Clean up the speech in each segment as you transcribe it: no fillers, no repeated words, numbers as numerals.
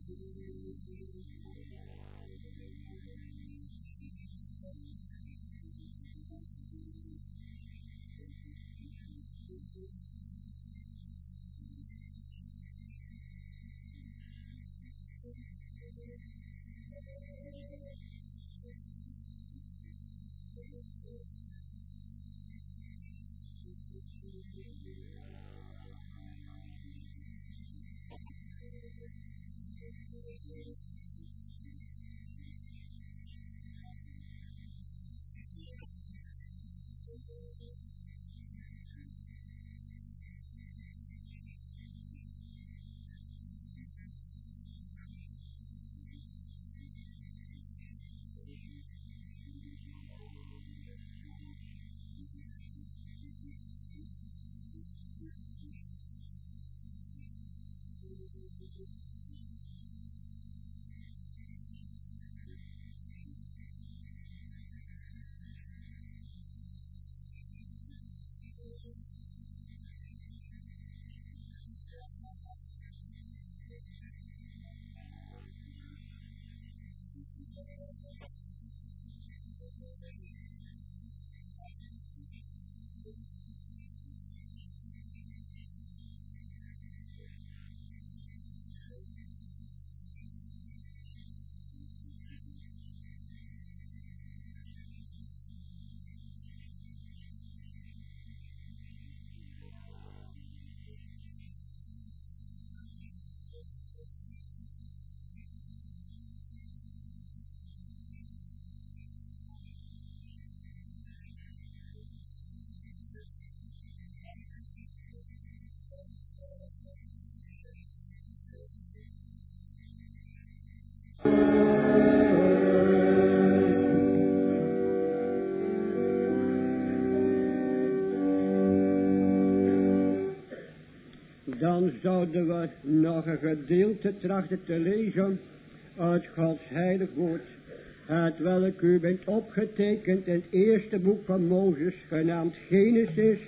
Dan zouden we nog een gedeelte trachten te lezen uit Gods heilig woord, het welk u bent opgetekend in het eerste boek van Mozes, genaamd Genesis,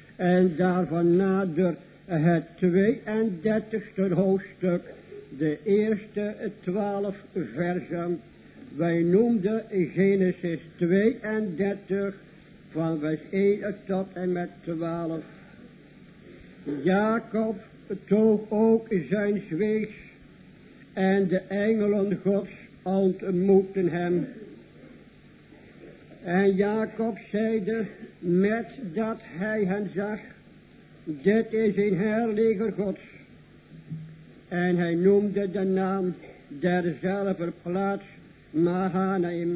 en daarvan nader het 32e hoofdstuk, de eerste 12 versen. Wij noemden Genesis 32 van vers 1 tot en met 12. Jacob toog ook zijn weegs en de engelen Gods ontmoetten hem. En Jacob zeide met dat hij hen zag, dit is een heerleger Gods. En hij noemde de naam derzelfde plaats Mahanaim.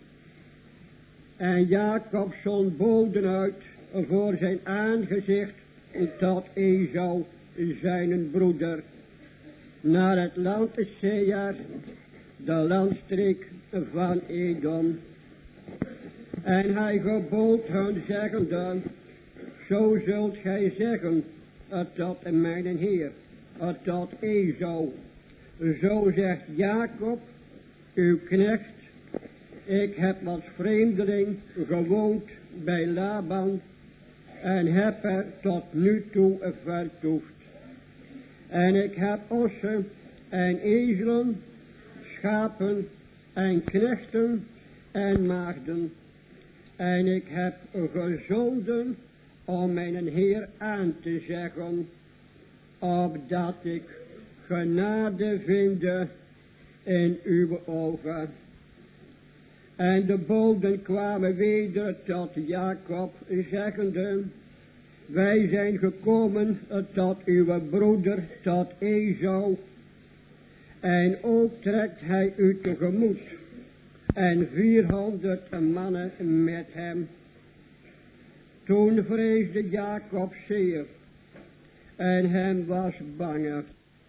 En Jacob zond boden uit voor zijn aangezicht tot Esau, zijn broeder, naar het land Seir, de landstreek van Edom. En hij gebood hun zeggende, zo zult gij zeggen tot mijn Heer, tot Esau, zo zegt Jacob, uw knecht, ik heb als vreemdeling gewoond bij Laban en heb er tot nu toe vertoefd. En ik heb ossen en ezelen, schapen en knechten en maagden. En ik heb gezonden om mijn Heer aan te zeggen, opdat ik genade vinde in uw ogen. En de boden kwamen weder tot Jacob, zeggende, wij zijn gekomen tot uw broeder, tot Esau. En ook trekt hij u tegemoet. En 400 mannen met hem. Toen vreesde Jacob zeer. En hem was bange.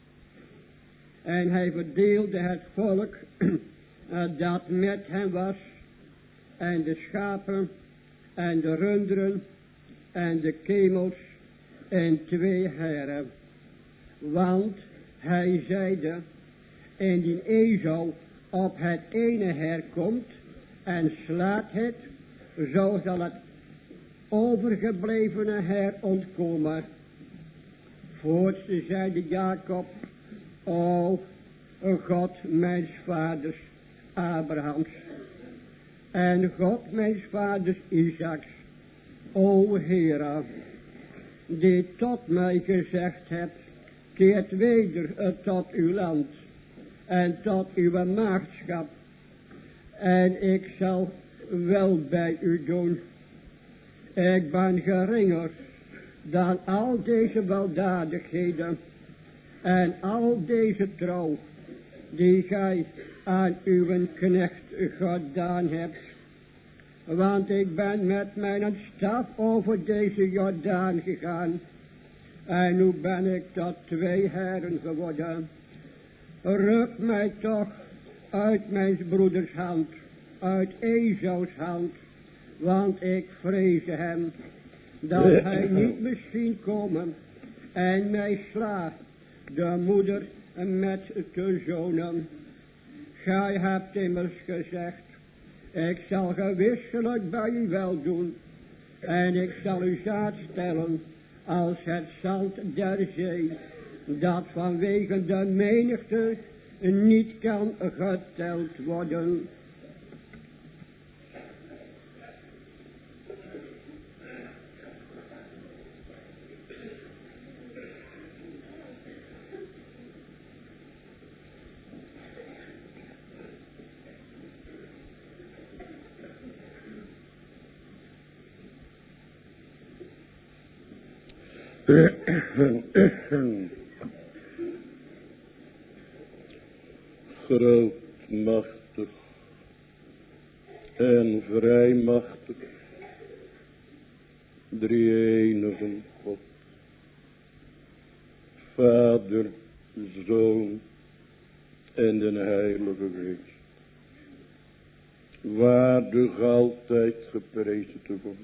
En hij verdeelde het volk dat met hem was. En de schapen en de runderen en de kemels en 2 heren. Want hij zeide, indien Esau op het ene her komt en slaat het, zo zal het overgeblevene her ontkomen. Voorts zeide Jacob, o, God mijns vaders Abrahams en God mijns vaders Isaaks, o Heere, die tot mij gezegd hebt, keert weder tot uw land en tot uw maagdschap, en ik zal wel bij u doen. Ik ben geringer dan al deze weldadigheden en al deze trouw die gij aan uw knecht gedaan hebt. Want ik ben met mijn staf over deze Jordaan gegaan. En nu ben ik tot 2 heren geworden. Ruk mij toch uit mijn broeders hand, uit Esaus hand. Want ik vrees hem, dat hij niet misschien komen en mij slaat, de moeder met de zonen. Gij hebt immers gezegd, ik zal gewisselijk bij u wel doen, en ik zal u zaad stellen als het zand der zee, dat vanwege de menigte niet kan geteld worden. Groot, machtig en vrijmachtig, drie-enige God, Vader, Zoon en de Heilige Geest, waardig altijd geprezen te worden,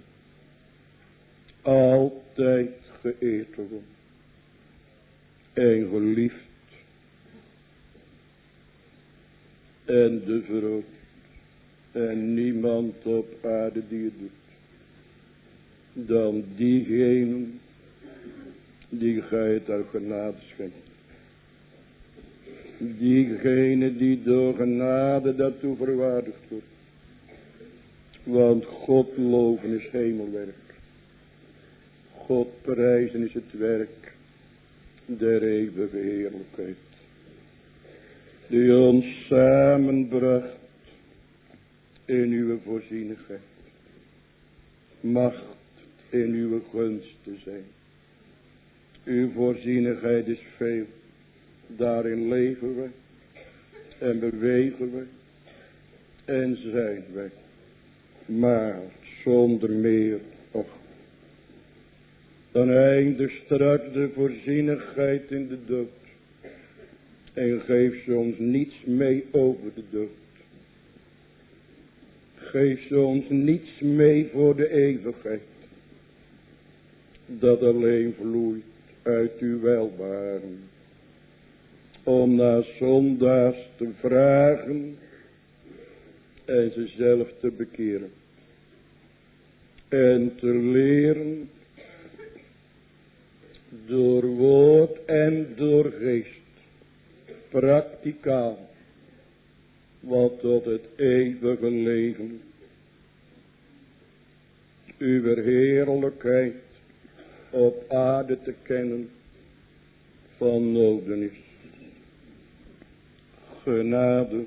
altijd geëerd te worden en geliefd en de verhoogd en niemand op aarde die het doet dan diegene die gij het uit genade schenkt, diegene die door genade daartoe verwaardigd wordt, want God loven is hemelwerk, God prijzen is het werk der eeuwige heerlijkheid, die ons samenbracht in uw voorzienigheid, macht in uw gunst te zijn. Uw voorzienigheid is veel, daarin leven wij en bewegen wij en zijn wij, maar zonder meer och. Dan eindigt straks de voorzienigheid in de dood en geeft ze ons niets mee over de dood. Geeft ze ons niets mee voor de eeuwigheid, dat alleen vloeit uit uw welbaren, om naar zondaars te vragen en ze zelf te bekeren en te leren door woord en door geest, prakticaal, wat tot het eeuwige leven, uw heerlijkheid op aarde te kennen van noden is. Genade,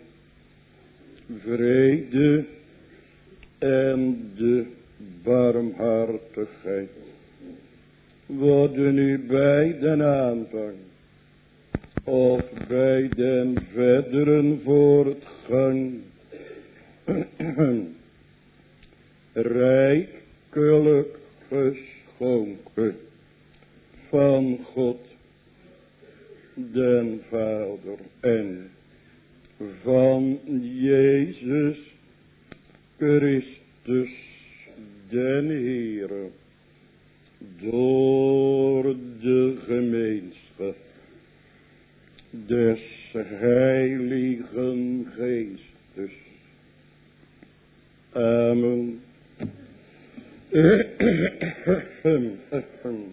vrede en de barmhartigheid worden u bij den aanvang of bij den verderen voortgang rijkelijk geschonken van God den Vader en van Jezus Christus den Heere, door de gemeenschap des Heiligen Geestes. Amen.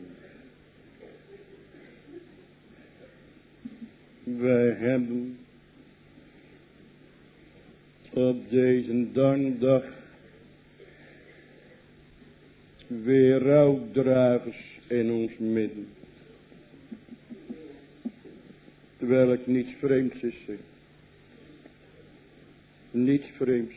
Wij hebben gedankdag weer rouwdragers in ons midden. Terwijl ik niets vreemds is. Niets vreemds.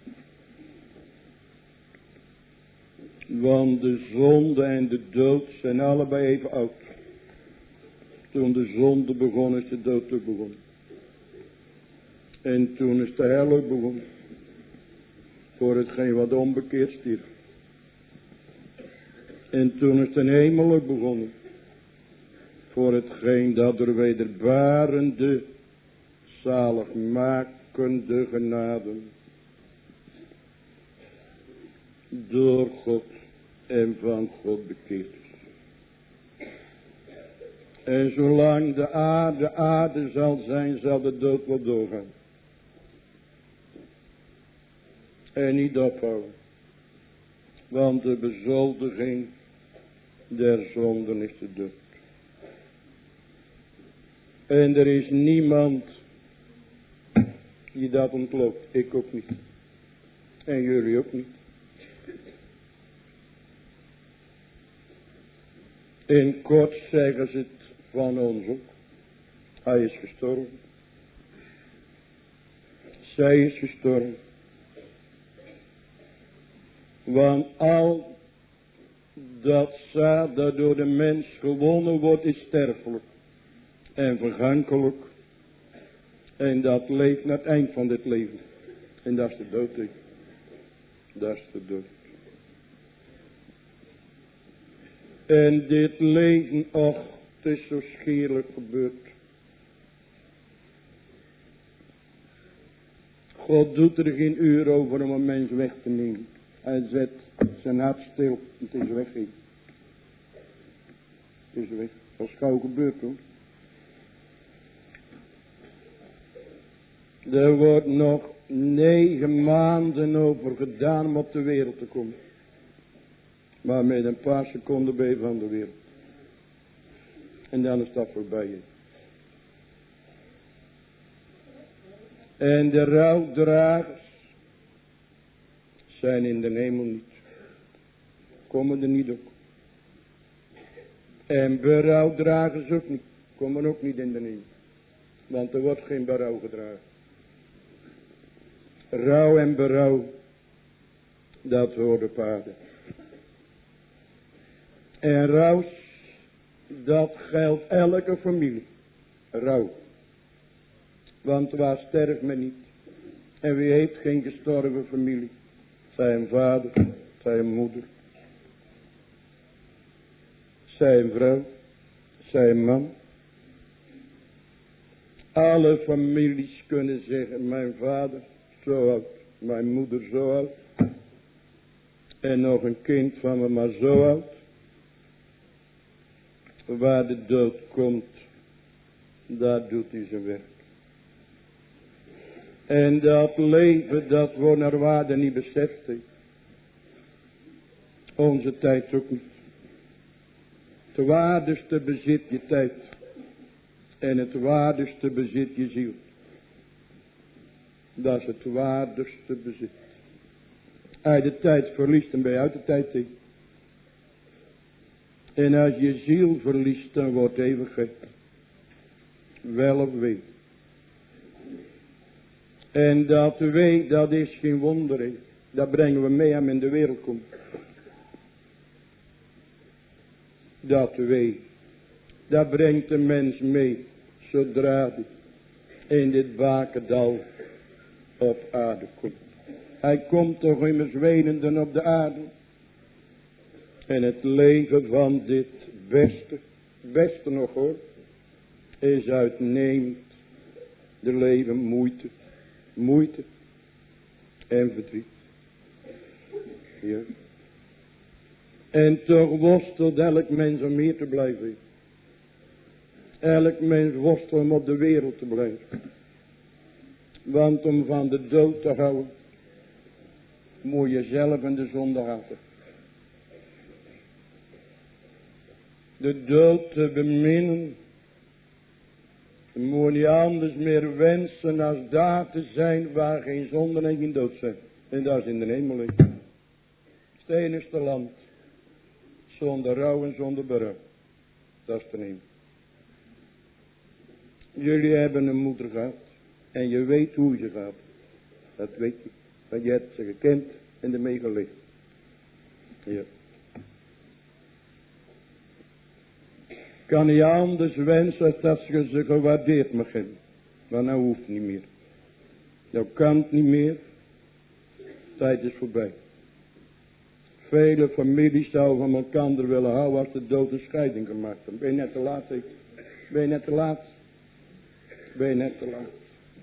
Want de zonde en de dood zijn allebei even oud. Toen de zonde begon is de dood ook begonnen. En toen is de hel ook begonnen. Voor hetgeen wat onbekeerd stierf. En toen is de hemel ook begonnen. Voor hetgeen dat er wederbarende, zaligmakende genade door God en van God bekeerd is. En zolang de aarde zal zijn, zal de dood wel doorgaan. En niet ophouden. Want de bezoldiging der zonden is de dood. En er is niemand die dat ontloopt. Ik ook niet. En jullie ook niet. In kort zeggen ze het van ons ook. Hij is gestorven. Zij is gestorven. Want al dat zaad dat door de mens gewonnen wordt is sterfelijk. En vergankelijk. En dat leeft naar het eind van dit leven. En dat is de dood. Dat is de dood. En dit leven, och, het is zo schierlijk gebeurd. God doet er geen uur over om een mens weg te nemen. Hij zet zijn hart stil. Het is weg. Het is weg. Dat is gauw gebeurd hoor. Er wordt nog 9 maanden over gedaan om op de wereld te komen. Maar met een paar seconden ben je van de wereld. En dan is dat voorbij. En de rouwdragers zijn in de hemel niet. Komen er niet op. En berouwdragers ook niet. Komen ook niet in de hemel. Want er wordt geen berouw gedragen. Rouw en berouw, dat hoort op aarde. En rouw, dat geldt elke familie. Rouw. Want waar sterft men niet? En wie heeft geen gestorven familie? Zij een vader, zij een moeder. Zij een vrouw, zij een man. Alle families kunnen zeggen, mijn vader zo oud, mijn moeder zo oud. En nog een kind van me maar zo oud. Waar de dood komt, daar doet hij zijn werk. En dat leven, dat wordt naar waarde niet beseft. Onze tijd ook niet. Het waardigste bezit je tijd. En het waardigste bezit je ziel. Dat is het waardigste bezit. Als je de tijd verliest, dan ben je uit de tijd in. En als je ziel verliest, dan wordt eeuwigheid. Wel of wee. En dat wee, dat is geen wonder. Dat brengen we mee aan in de wereld komt. Dat wee, dat brengt de mens mee. Zodra hij in dit bakendal op aarde komt. Hij komt toch immers wenenden op de aarde. En het leven van dit beste nog hoor, is uitnemend. De leven moeite en verdriet. Ja. En toch worstelt elk mens om hier te blijven. Elk mens worstelt om op de wereld te blijven. Want om van de dood te houden, moet je zelf in de zonde haten. De dood te beminnen, moet je anders meer wensen als daar te zijn waar geen zonde en geen dood zijn. En dat is in de hemel. Het enigste land. Zonder rouw en zonder berouw. Dat is de hemel. Jullie hebben een moeder gehad. En je weet hoe ze gaat. Dat weet je. Want je hebt ze gekend en ermee geleefd. Ja. Kan niet anders wensen dat je ze gewaardeerd mag hebben. Maar nou hoeft niet meer. Nou kan het niet meer. Tijd is voorbij. Vele families zouden van elkaar willen houden als de dood een scheiding gemaakt hebben. Ben je net te laat? Ben je net te laat? Ben je net te laat?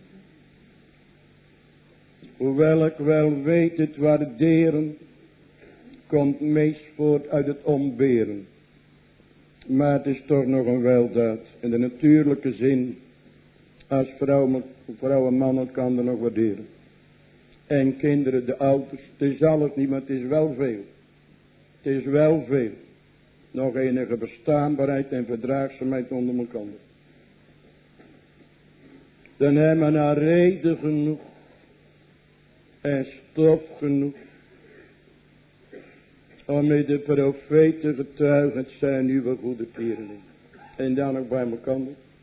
Hoewel ik wel weet het waarderen, komt meest voort uit het ontberen. Maar het is toch nog een weldaad. In de natuurlijke zin, als vrouw en man elkaar nog waarderen. En kinderen, de ouders, het is alles niet, maar het is wel veel. Het is wel veel. Nog enige bestaanbaarheid en verdraagzaamheid onder elkaar. Dan hebben we naar reden genoeg. En stof genoeg. Om met de profeten getuigen, het zijn uw goede tierenlingen. En dan nog bij elkaar.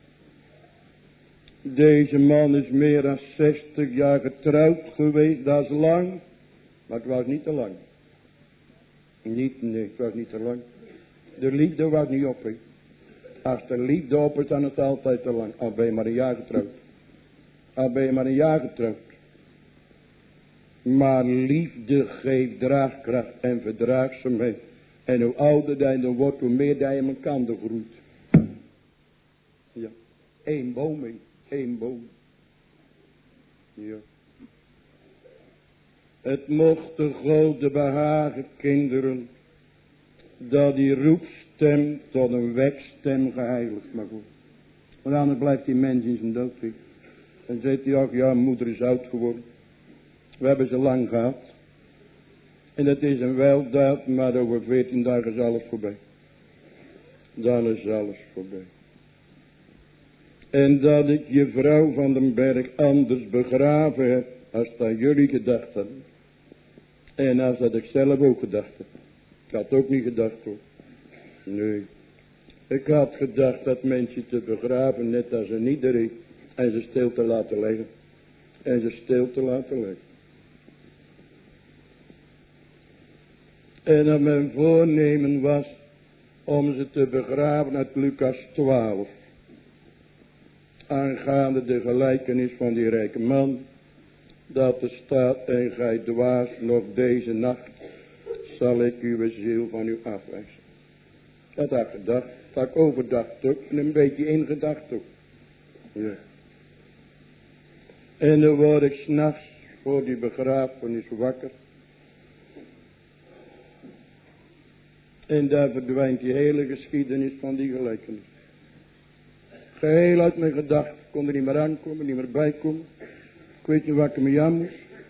Deze man is meer dan 60 jaar getrouwd geweest, dat is lang. Maar het was niet te lang. Nee, het was niet te lang. De liefde was niet op. He. Als de liefde op is, dan is het altijd te lang. Al ben je maar een jaar getrouwd. Al ben je maar een jaar getrouwd. Maar liefde geeft draagkracht en verdraagzaamheid. En hoe ouder je wordt, hoe meer je in elkaar groeit. Ja, één boom, één boom. Ja. Het mocht de Gode behagen, kinderen, dat die roepstem tot een wekstem geheiligd mag worden. Want anders blijft die mens in zijn dood liggen. En zegt hij ook, ja, moeder is oud geworden. We hebben ze lang gehad. En dat is een weldaad, maar over 14 dagen is alles voorbij. Dan is alles voorbij. En dat ik je vrouw van den berg anders begraven heb, als dat jullie gedacht hadden. En als dat ik zelf ook gedacht heb. Ik had ook niet gedacht hoor. Nee. Ik had gedacht dat mensen te begraven, net als een iedereen. En ze stil te laten liggen. En ze stil te laten liggen. En dat mijn voornemen was om ze te begraven uit Lucas 12. Aangaande de gelijkenis van die rijke man. Dat er staat, en gij dwaas, nog deze nacht zal ik uw ziel van u afwijzen. Dat had ik gedacht. Dat had ik overdacht ook. En een beetje ingedacht ook. Ja. En dan word ik 's nachts voor die begrafenis wakker. En daar verdwijnt die hele geschiedenis van die gelijkenis. Geheel uit mijn gedachten. Ik kon er niet meer aankomen, niet meer bijkomen. Ik weet niet wat ik me aan moest.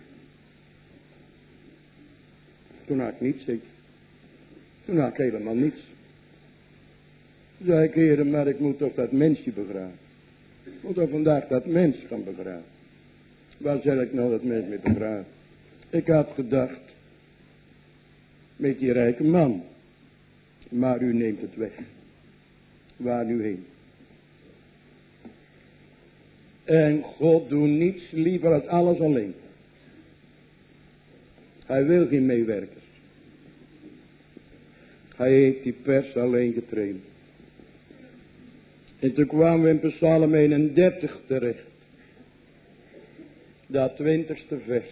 Toen had ik niets zeker. Toen had ik helemaal niets. Toen zei ik, heren, maar ik moet toch dat mensje begraven. Ik moet toch vandaag dat mens gaan begraven. Waar zal ik nou dat mens mee begraven? Ik had gedacht, met die rijke man. Maar u neemt het weg. Waar nu heen? En God doet niets liever als alles alleen. Hij wil geen meewerkers. Hij heeft die pers alleen getraind. En toen kwamen we in Psalm 31 terecht. Dat 20ste vers.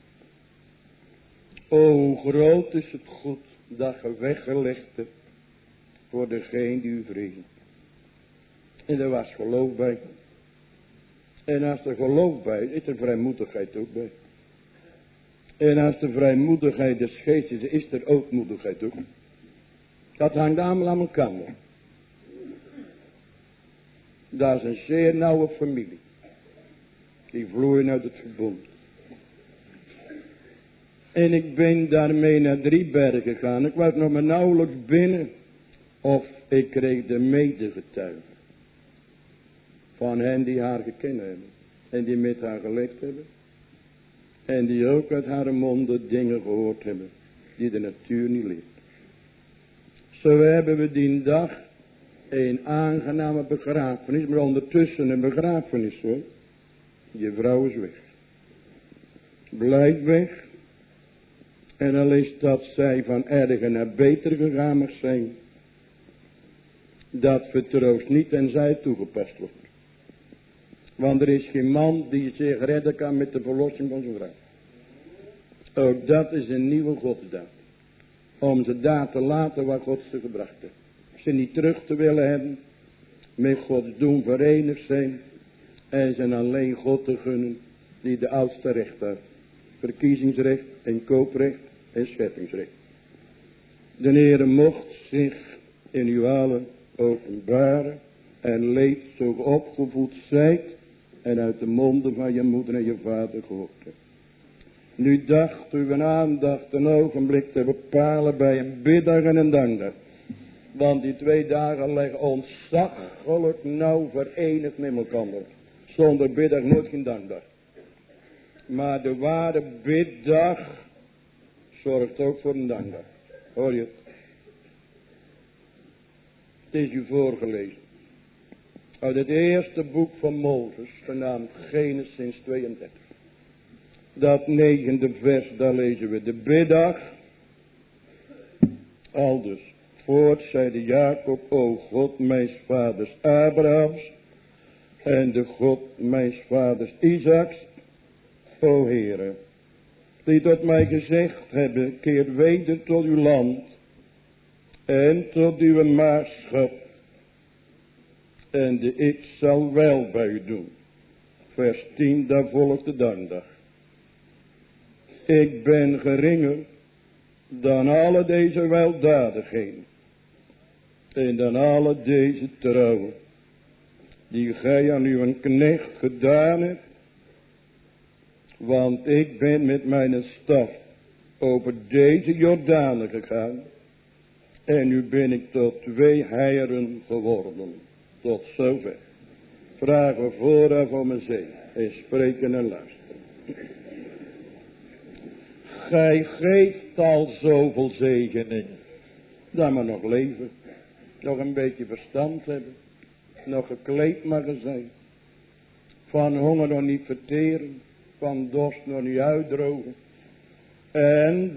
O, hoe groot is het goed dat je weggelegd hebt voor degene die u vrezen. En er was geloof bij. En als er geloof bij is er vrijmoedigheid ook bij. En als de vrijmoedigheid des geestes is er ootmoedigheid ook. Dat hangt allemaal aan elkaar. Dat is een zeer nauwe familie. Die vloeien uit het verbond. En ik ben daarmee naar 3 bergen gegaan. Ik was nog maar nauwelijks binnen. Of ik kreeg de medegetuigen. Van hen die haar gekend hebben. En die met haar geleefd hebben. En die ook uit haar monden dingen gehoord hebben die de natuur niet leert. Zo hebben we die dag een aangename begrafenis, maar ondertussen een begrafenis hoor. Je vrouw is weg. Blijft weg. En al is dat zij van erger naar beter gegaan mag zijn. Dat vertroost niet en zij toegepast wordt. Want er is geen man die zich redden kan met de verlossing van zijn vrouw. Ook dat is een nieuwe godsdaad. Om ze daar te laten waar God ze gebracht heeft. Ze niet terug te willen hebben. Met Gods doen verenigd zijn. En ze alleen God te gunnen die de oudste recht heeft. Verkiezingsrecht en kooprecht en scheppingsrecht. De Heere mocht zich in uw allen openbaren. En leed zo opgevoed zijt. En uit de monden van je moeder en je vader gehoord hebt. Nu dacht u een aandacht een ogenblik te bepalen bij een biddag en een dankdag. Want die 2 dagen liggen ontzaglijk nauw verenigd met elkaar. Zonder biddag nooit geen dankdag. Maar de ware biddag zorgt ook voor een dankdag. Hoor je het? Het is u voorgelezen. Uit het eerste boek van Mozes, genaamd Genesis 32. Dat 9e vers, daar lezen we de biddag. Aldus, voort zeide Jacob, o God mijns vaders Abrahams, en de God mijns vaders Isaaks, o Heere, die tot mij gezegd hebben, keer weder tot uw land, en tot uw maagschap, en ik zal wel bij u doen. Vers 10, daar volgt de dankdag. Ik ben geringer dan alle deze weldadigheden. En dan alle deze trouwen. Die gij aan uw knecht gedaan hebt. Want ik ben met mijn staf over deze Jordanen gegaan. En nu ben ik tot 2 heieren geworden. Tot zover. Vragen we vooraf om een zegen. En spreken en luisteren. Gij geeft al zoveel zegening. Dan maar nog leven. Nog een beetje verstand hebben. Nog gekleed mag zijn. Van honger nog niet verteren. Van dorst nog niet uitdrogen. En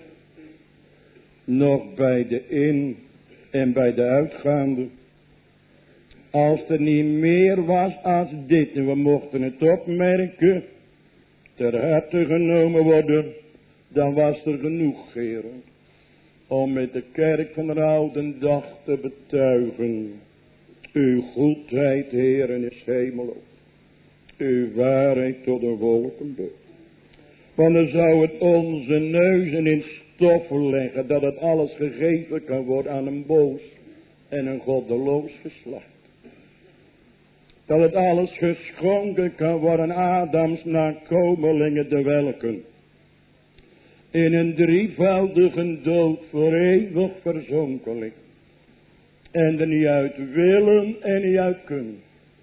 nog bij de in en bij de uitgaande. Als er niet meer was als dit. En we mochten het opmerken. Ter harte genomen worden. Dan was er genoeg, heren. Om met de kerk van de oude dag te betuigen. Uw goedheid, heren, is hemelhoog. Uw waarheid tot de wolken door. Want dan zou het onze neuzen in stoffen leggen. Dat het alles gegeven kan worden aan een boos en een goddeloos geslacht. Dat het alles geschonken kan worden aan Adams nakomelingen de welken. In een drievoudige dood voor eeuwig verzonken ligt. En er niet uit willen en niet uit kunnen.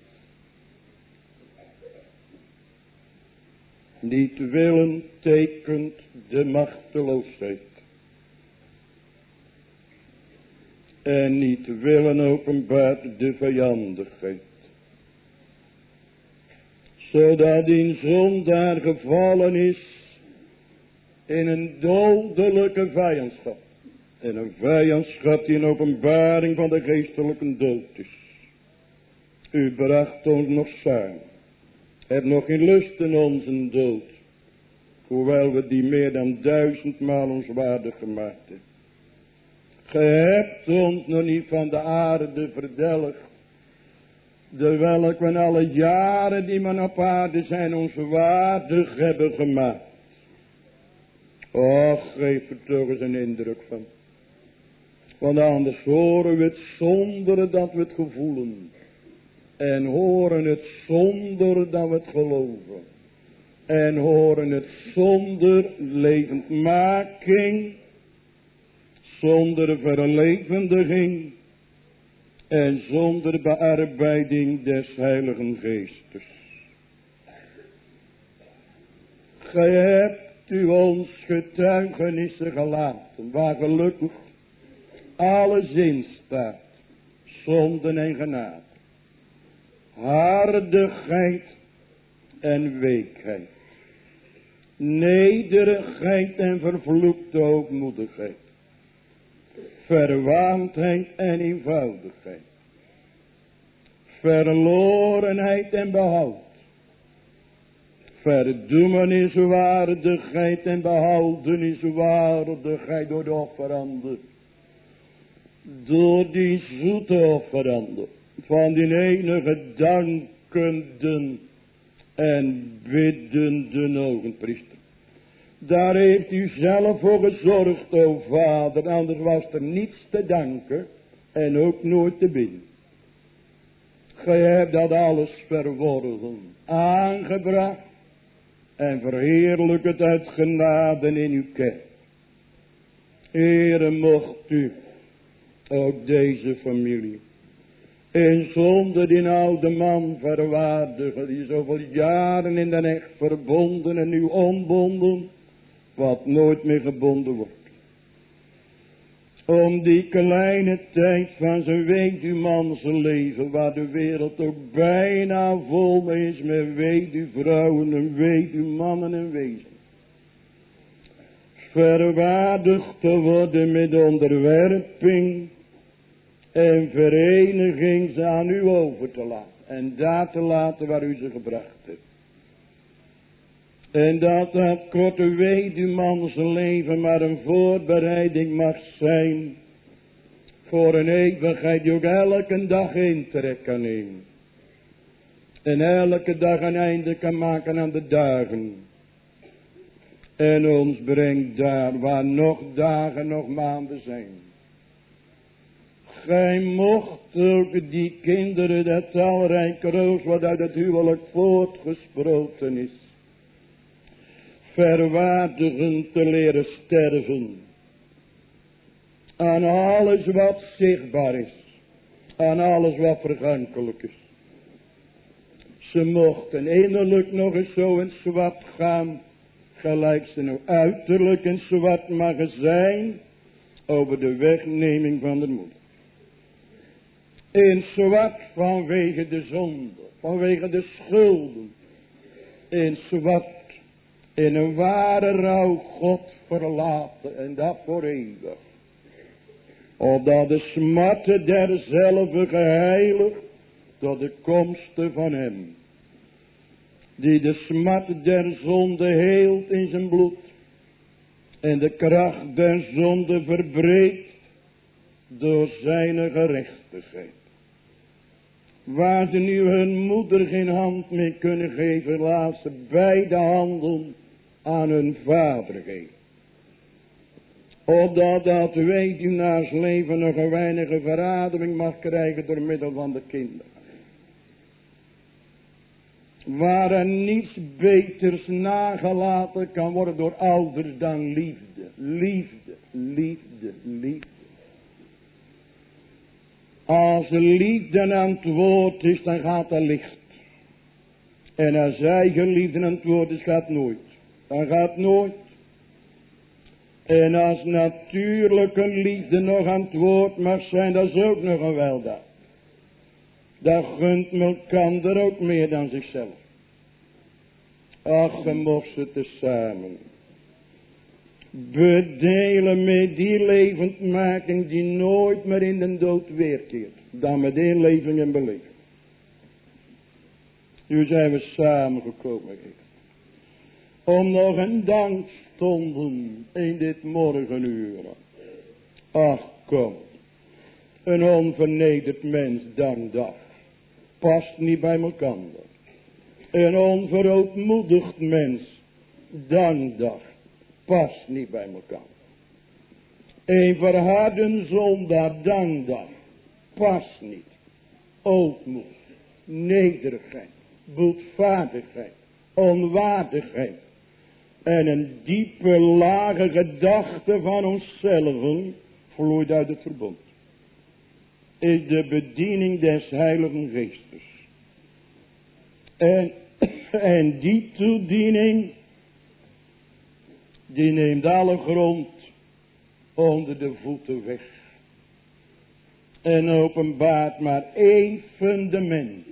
Niet willen tekent de machteloosheid. En niet willen openbaart de vijandigheid. Zodat die zondaar gevallen is in een dodelijke vijandschap. En een vijandschap die een openbaring van de geestelijke dood is. U bracht ons nog samen. Heb nog geen lust in onze dood. Hoewel we die meer dan 1000-maal ons waardig gemaakt hebben. Ge hebt ons nog niet van de aarde verdelgd. Terwijl we alle jaren die men op aarde zijn ons waardig hebben gemaakt. Och, geef er toch eens een indruk van. Want anders horen we het zonder dat we het gevoelen. En horen het zonder dat we het geloven. En horen het zonder levendmaking. Zonder verlevendiging. En zonder bearbeiding des Heiligen Geestes. Gij hebt u ons getuigenissen gelaten, waar gelukkig alles in staat, zonden en genade, hardigheid en weekheid, nederigheid en vervloekte hoogmoedigheid, verwaandheid en eenvoudigheid, verlorenheid en behoud, verdoemeniswaardigheid en behoudeniswaardigheid door de offeranden, door die zoete offeranden van die enige dankenden en biddende ogenpriester. Daar heeft u zelf voor gezorgd, o Vader, anders was er niets te danken en ook nooit te bidden. Gij hebt dat alles verworven, aangebracht en verheerlijk het uit genade in uw kerk. Heere, mocht u ook deze familie in zonde die oude man verwaardigen, die zoveel jaren in de echt verbonden en nu onbonden, wat nooit meer gebonden wordt. Om die kleine tijd van zijn weduwmanse leven, waar de wereld ook bijna vol is met weduwvrouwen en weduwmannen en wezen, verwaardigd te worden met onderwerping en vereniging ze aan u over te laten. En daar te laten waar u ze gebracht hebt. En dat het korte weduwmanse leven maar een voorbereiding mag zijn voor een eeuwigheid die ook elke dag intrek kan nemen. En elke dag een einde kan maken aan de dagen. En ons brengt daar waar nog dagen, nog maanden zijn. Gij mocht ook die kinderen, dat talrijke roos wat uit het huwelijk voortgesproten is, verwaardigen te leren sterven aan alles wat zichtbaar is, aan alles wat vergankelijk is. Ze mochten innerlijk nog eens zo in zwart gaan, gelijk ze nu uiterlijk in zwart mag zijn over de wegneming van de moeder. In zwart vanwege de zonde, vanwege de schulden, in zwart in een ware rouw God verlaten en dat voor eeuwig. Opdat de smarten derzelve geheiligd tot de komsten van hem, die de smart der zonde heelt in zijn bloed en de kracht der zonde verbreekt door zijn gerechtigheid. Waar ze nu hun moeder geen hand meer kunnen geven, laat ze beide handen aan hun vader geven. Opdat dat weduwnaarsleven nog een weinige verademing mag krijgen door middel van de kinderen. Waar er niets beters nagelaten kan worden door ouders dan liefde. Liefde, liefde, liefde. Als de liefde aan het woord is, dan gaat er licht. En als eigen liefde aan het woord is, gaat nooit. Dan gaat nooit. En als natuurlijke liefde nog aan het woord mag zijn, dat is ook nog een weldaad. Dat gunt elkander ook meer dan zichzelf. Ach, je mocht ze tezamen bedelen met die levendmaking die nooit meer in de dood weerkeert. Dan met inleving en beleving. Nu zijn we samengekomen, Heer. Om nog een dankstonden in dit morgenuur. Ach, kom. Een onvernederd mens dankdag. Past niet bij elkaar. Een onverootmoedigd mens dankdag. Past niet bij elkaar. Een verharde zondaar dankdag. Past niet. Ootmoed, nederigheid, boetvaardigheid, onwaardigheid. En een diepe lage gedachte van onszelf vloeit uit het verbond. Is de bediening des Heiligen Geestes. En die toediening Die neemt alle grond onder de voeten weg. En openbaart maar één fundament.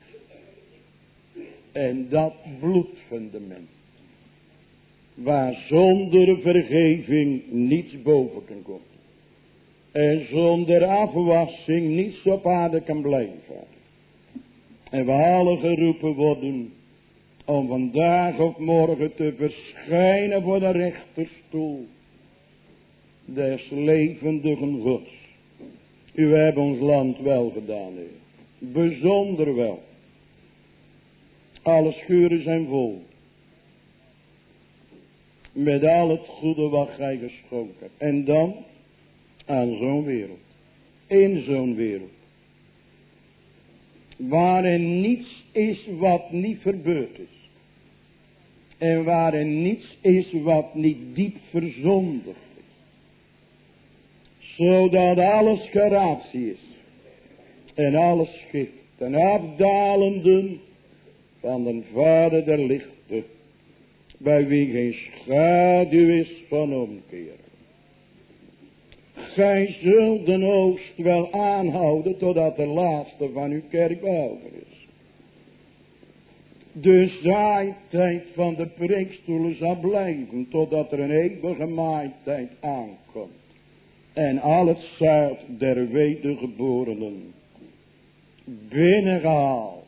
En dat bloedfundament. Waar zonder vergeving niets boven kan komen. En zonder afwassing niets op aarde kan blijven. En we allen geroepen worden om vandaag of morgen te verschijnen voor de rechterstoel des levendigen Gods. U hebt ons land wel gedaan, Heer. Bijzonder wel. Alle schuren zijn vol. Met al het goede wat gij geschonken hebt. En dan aan zo'n wereld. In zo'n wereld. Waarin niets is wat niet verbeurd is. En waarin niets is wat niet diep verzondigd is. Zodat alles gratie is. En alles gift. En afdalenden van de Vader der lichten. Bij wie geen schaduw is van omkeren. Gij zult de oost wel aanhouden totdat de laatste van uw kerk behouden is. De zaaitijd van de preekstoelen zal blijven totdat er een eeuwige maaitijd aankomt. En al het zaad der wedergeborenen binnengehaald.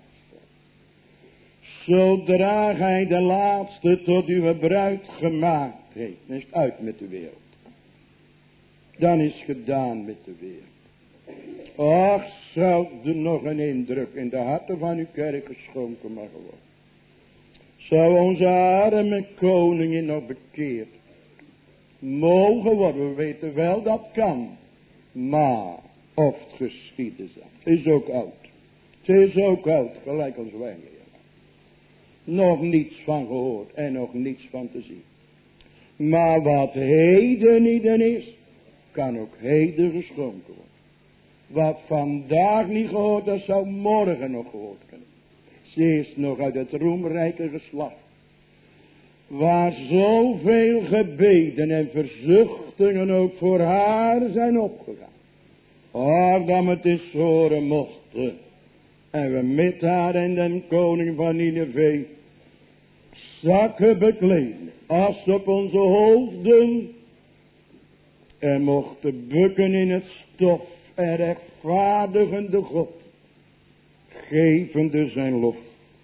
Zodra gij de laatste tot uw bruid gemaakt heeft, dan is het uit met de wereld. Dan is het gedaan met de wereld. Ach, zou er nog een indruk in de harten van uw kerk geschonken mogen worden. Zou onze arme koningin nog bekeerd mogen worden. We weten wel dat kan. Maar of het geschieden zal. Het is ook oud. Het is ook oud, gelijk als wij. Nog niets van gehoord en nog niets van te zien. Maar wat heden niet is, kan ook heden geschonken worden. Wat vandaag niet gehoord, dat zou morgen nog gehoord kunnen. Ze is nog uit het roemrijke geslacht. Waar zoveel gebeden en verzuchtingen ook voor haar zijn opgegaan. Ach, dat we het eens horen mochten. En we met haar en den koning van Nineve zakken bekleden. As op onze hoofden. En mochten bukken in het stof. En rechtvaardigende God. Gevende zijn lof.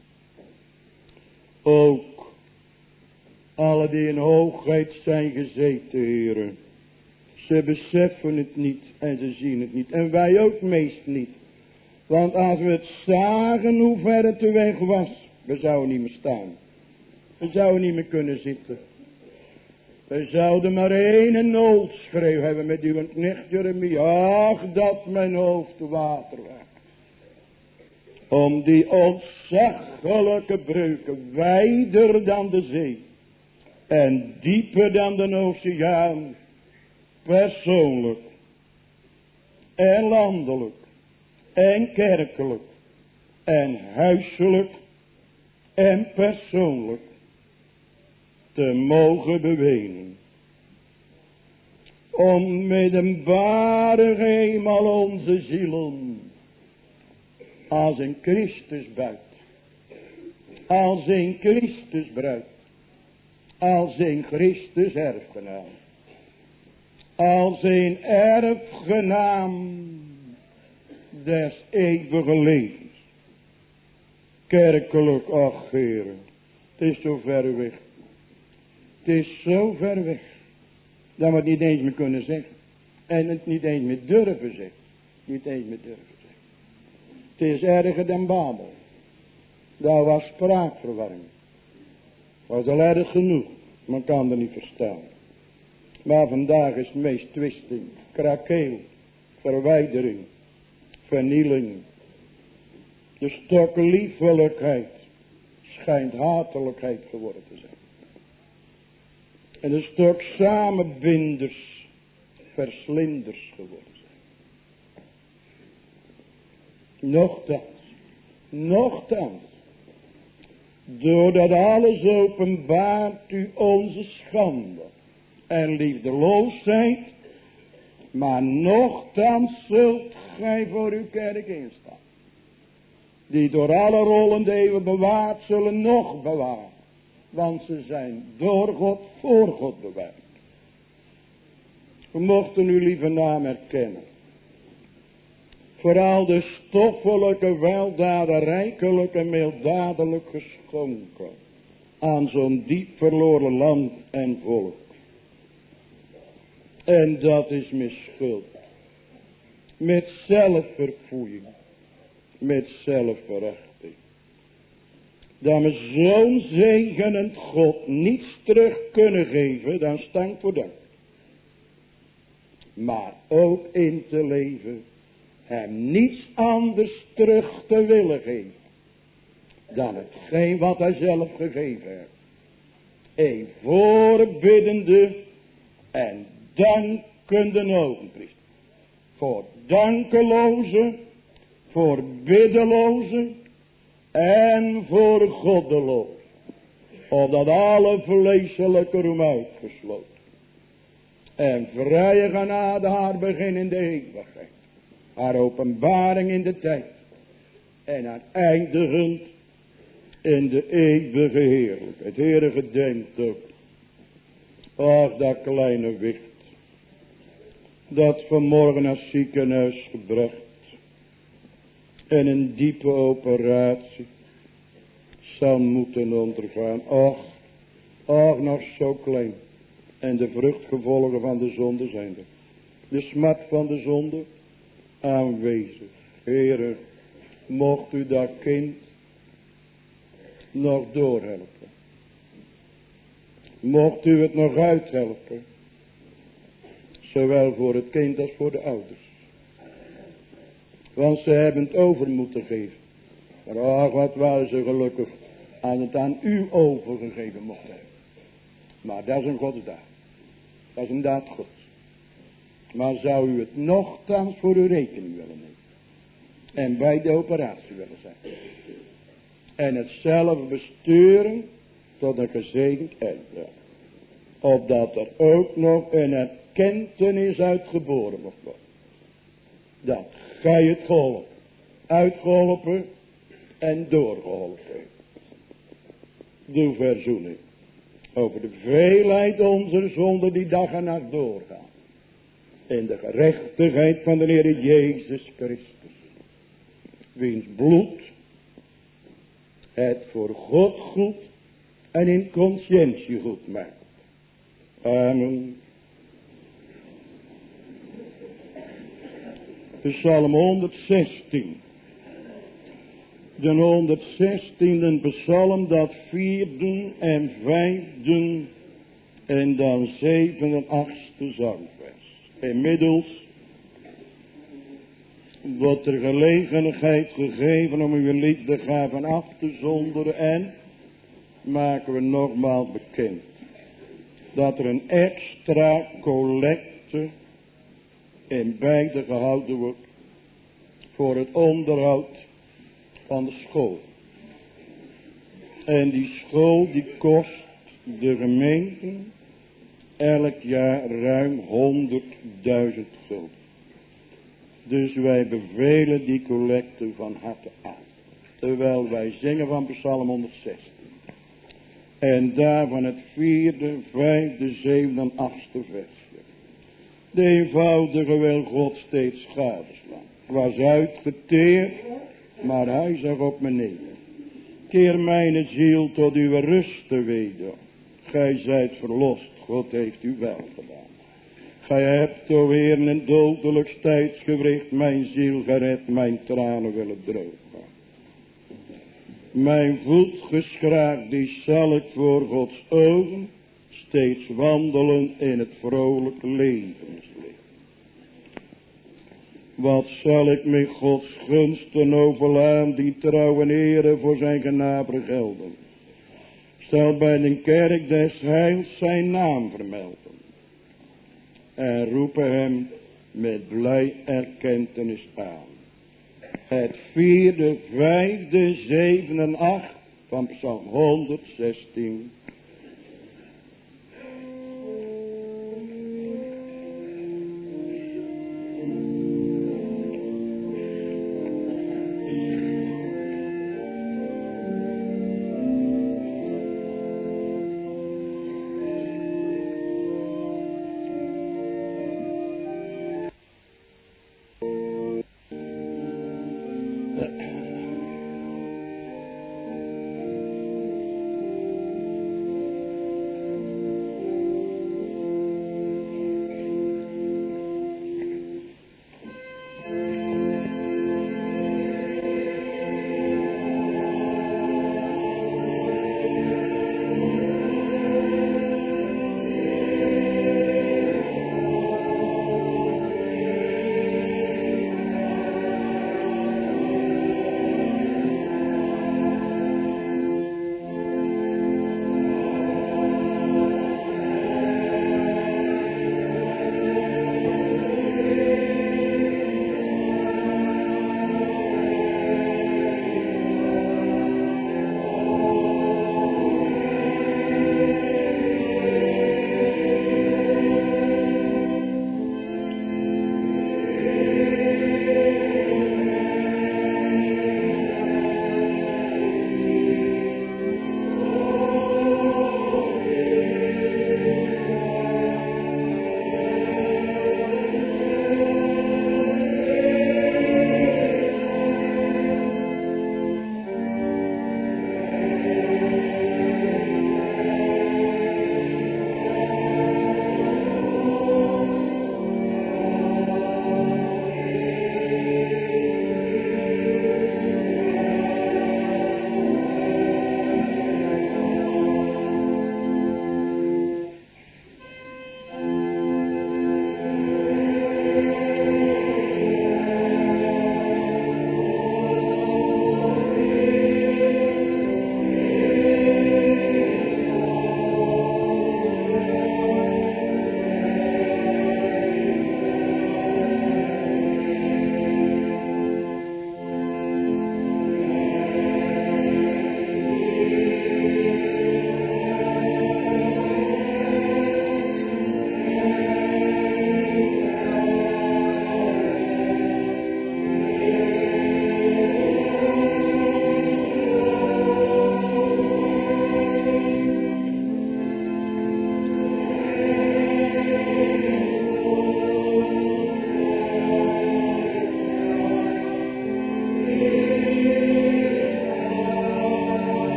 Ook alle die in hoogheid zijn gezeten, heren. Ze beseffen het niet en ze zien het niet. En wij ook meest niet. Want als we het zagen hoe ver het de weg was, we zouden niet meer staan. We zouden niet meer kunnen zitten. We zouden maar één noodschreeuw hebben met uw knecht Jeremia. Ach, dat mijn hoofd water was. Om die ontzaglijke breuken, wijder dan de zee. En dieper dan de oceaan. Persoonlijk. En landelijk. En kerkelijk. En huiselijk. En persoonlijk. Te mogen bewenen. Om met een barige eenmaal onze zielen. Als een Christusbuit. Als een Christusbruid. Als een Christus erfgenaam. Als een erfgenaam des eeuwige levens. Kerkelijk, ach heren. Het is zo ver weg. Het is zo ver weg. Dat we het niet eens meer kunnen zeggen. En het niet eens meer durven zeggen. Niet eens meer durven zeggen. Het is erger dan Babel. Daar was spraakverwarring. Was al erg genoeg. Men kan er niet verstaan. Maar vandaag is het meest twisting. Krakeel. Verwijdering. Vernieling. De stok liefelijkheid schijnt hatelijkheid geworden te zijn. En de stok samenbinders verslinders geworden zijn. Nochtans, doordat alles openbaart u onze schande, en liefdeloosheid, maar nochtans zult gij voor uw kerk instaan. Die door alle rollen eeuwen bewaard zullen nog bewaren. Want ze zijn door God, voor God bewaard. We mochten uw lieve naam herkennen. Vooral de stoffelijke weldaden, rijkelijk en mildadelijk geschonken. Aan zo'n diep verloren land en volk. En dat is mijn schuld. Met zelfverfoeiing. Met zelfverachting. Dat we zo'n zegenend God niets terug kunnen geven, dan stank voor dank. Maar ook in te leven, hem niets anders terug te willen geven. Dan hetgeen wat hij zelf gegeven heeft. Een voorbiddende en dankende ogenpriester. Voor dankelozen, voor biddelozen en voor goddelozen. Opdat alle vleeselijke roem uitgesloten. En vrije genade haar begin in de eeuwigheid. Haar openbaring in de tijd. En haar eindigend in de eeuwige heerlijkheid. Heere, gedenkt ook. Ach, dat kleine wicht. Dat vanmorgen naar het ziekenhuis gebracht. En een diepe operatie zal moeten ondergaan. Ach, nog zo klein. En de vruchtgevolgen van de zonde zijn er. De smart van de zonde aanwezig. Heere, mocht u dat kind nog doorhelpen. Mocht u het nog uithelpen. Zowel voor het kind als voor de ouders. Want ze hebben het over moeten geven. Maar ach, wat waren ze gelukkig als het aan u overgegeven mocht hebben. Maar dat is een godsdaad. Dat is een daad gods. Maar zou u het nochtans voor uw rekening willen nemen. En bij de operatie willen zijn. En het zelf besturen tot een gezegend einde. Opdat er ook nog een erkentenis uitgeboren mocht worden. Dat gij het geholpen, uitgeholpen en doorgeholpen. Doe verzoening over de veelheid onze zonden die dag en nacht doorgaan. In de gerechtigheid van de Heer Jezus Christus. Wiens bloed het voor God goed en in conscientie goed maakt. Amen. Psalm 116. De 116e psalm, dat 4e en 5e en dan 7e en 8e zangvers. Inmiddels wordt er gelegenheid gegeven om uw liefdegaven af te zonderen en maken we nogmaals bekend dat er een extra collecte in beide gehouden wordt voor het onderhoud van de school. En die school die kost de gemeente elk jaar ruim 100.000 gulden. Dus wij bevelen die collecte van harte aan. Terwijl wij zingen van Psalm 116. En daarvan het 4e, 5e, 7e en 8e versje. De eenvoudige wil God steeds gadeslaan. Was uitgeteerd, maar hij zag op me neer. Keer mijn ziel tot uw rust weder. Gij zijt verlost, God heeft u wel gedaan. Gij hebt, o Heer, in dodelijk tijdsgewricht mijn ziel gered, mijn tranen willen drogen. Mijn voet geschraagd, die zal ik voor Gods ogen steeds wandelen in het vrolijk levenslicht. Wat zal ik met Gods gunsten overlaan, die trouw en ere voor zijn genade gelden. Zal bij de kerk des heils zijn naam vermelden. En roepen hem met blij erkentenis aan. Het 4e, 5e, 7e en 8 van Psalm 116.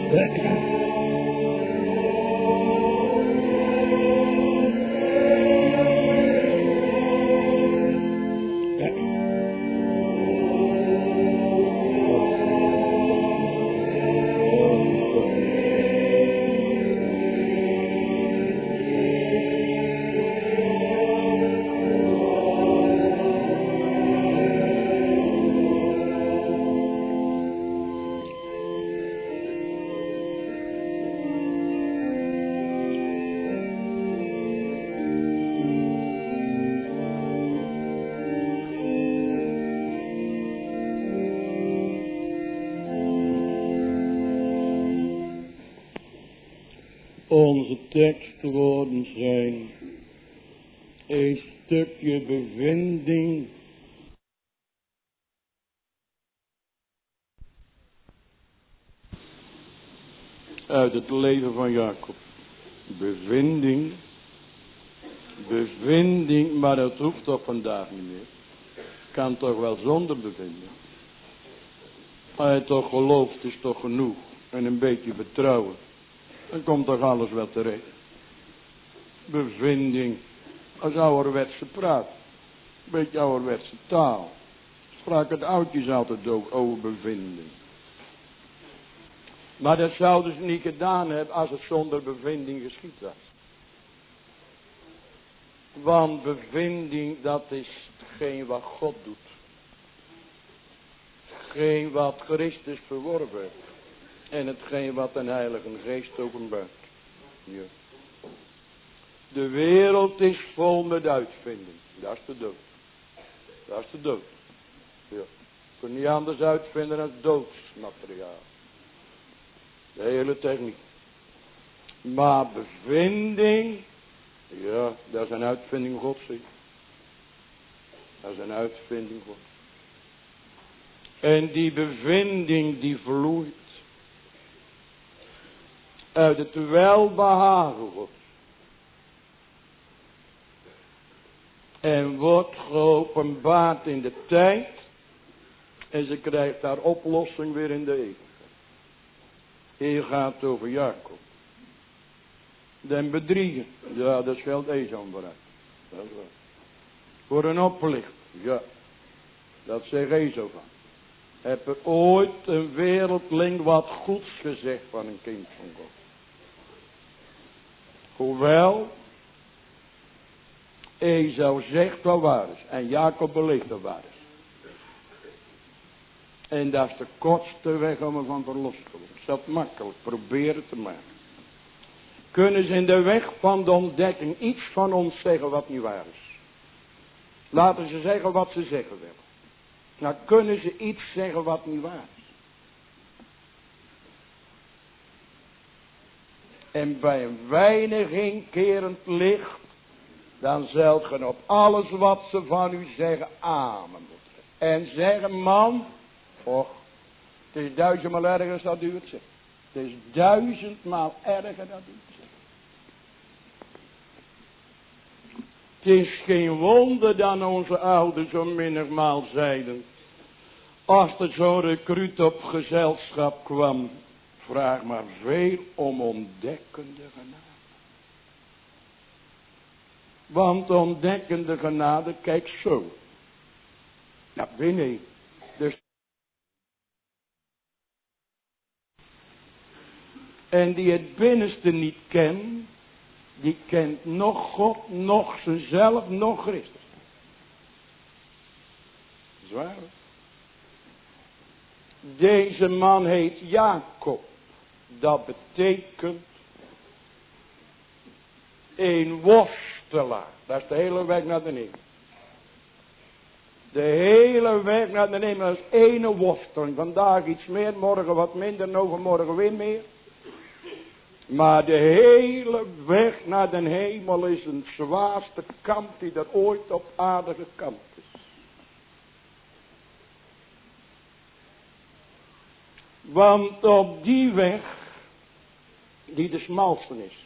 Onze tekstwoorden zijn een stukje bevinding uit het leven van Jacob. Bevinding, maar dat hoeft toch vandaag niet meer. Kan toch wel zonder bevinding. Als je toch gelooft is toch genoeg en een beetje vertrouwen. Dan komt toch alles wel terecht. Bevinding als ouderwetse praat. Een beetje ouderwetse taal. Spraken de oudjes altijd ook over bevinding. Maar dat zouden ze niet gedaan hebben als het zonder bevinding geschied was. Want bevinding, dat is hetgeen wat God doet. Hetgeen wat Christus verworven heeft. En hetgeen wat een Heilige Geest openbaart. Ja. De wereld is vol met uitvinding. Dat is de dood. Dat is de dood. Ja. Kun je niet anders uitvinden dan doodsmateriaal. De hele techniek. Maar bevinding. Ja, dat is een uitvinding Gods. Dat is een uitvinding Gods. En die bevinding die vloeit uit het welbehagen Gods. En wordt geopenbaard in de tijd. En ze krijgt haar oplossing weer in de eeuwigheid. Hier gaat het over Jacob. Den bedriegen. Ja, dat geldt Esau vooruit. Dat is waar. Voor een oplicht. Ja. Dat zegt Esau van. Heb er ooit een wereldling wat goeds gezegd van een kind van God. Hoewel Esau zegt wat waar is. En Jacob beleeft wat waar is. En dat is de kortste weg om ervan verlost te worden. Is dat makkelijk? Probeer het te maken. Kunnen ze in de weg van de ontdekking iets van ons zeggen wat niet waar is? Laten ze zeggen wat ze zeggen willen. Nou kunnen ze iets zeggen wat niet waar is. En bij een weinig inkerend licht, dan zult ge op alles wat ze van u zeggen amen. En zeggen, man, och, het is 1000-maal erger dan u het zegt. Het is 1000-maal erger dan u het zegt. Het is geen wonder dat onze ouders zo menigmaal zeiden. Als er zo'n recruut op gezelschap kwam, vraag maar veel om ontdekkende genade. Want ontdekkende genade, kijk zo. Naar binnen. Dus. En die het binnenste niet kent, die kent nog God, nog zichzelf, nog Christus. Zwaar. Deze man heet Jacob. Dat betekent een worstelaar. Dat is de hele weg naar de hemel. De hele weg naar de hemel is ene worsteling. Vandaag iets meer, morgen wat minder, en overmorgen weer meer. Maar de hele weg naar de hemel is een zwaarste kamp die er ooit op aarde gekampt is. Want op die weg, die de smalste is.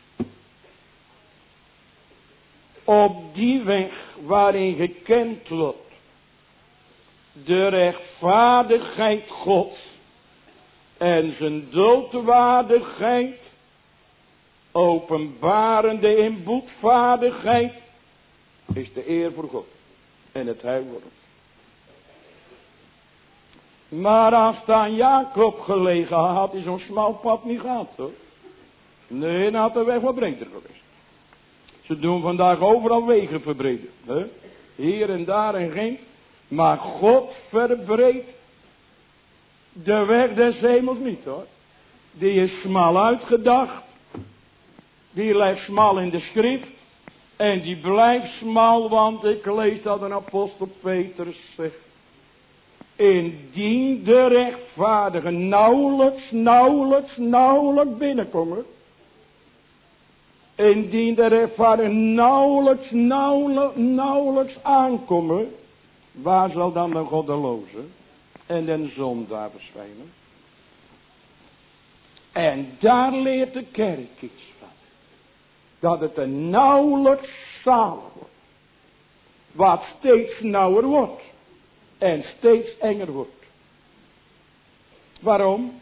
Op die weg waarin gekend wordt de rechtvaardigheid Gods en zijn doodwaardigheid, openbarende in boetvaardigheid, is de eer voor God en het heil voor ons. Maar als het aan Jacob gelegen had hij zo'n smal pad niet gehad, hoor. Nee, dan had de weg wat breder geweest. Ze doen vandaag overal wegen verbreden. Hè? Hier en daar en geen. Maar God verbreedt de weg des hemels niet, hoor. Die is smal uitgedacht. Die ligt smal in de schrift. En die blijft smal, want ik lees dat een apostel Petrus zegt. Indien de rechtvaardige nauwelijks binnenkomen. Indien de rechtvaardige nauwelijks aankomen. Waar zal dan de goddeloze en de zondaar verschijnen? En daar leert de kerk iets van. Dat het een nauwelijks zalig wordt. Wat steeds nauwer wordt. En steeds enger wordt. Waarom?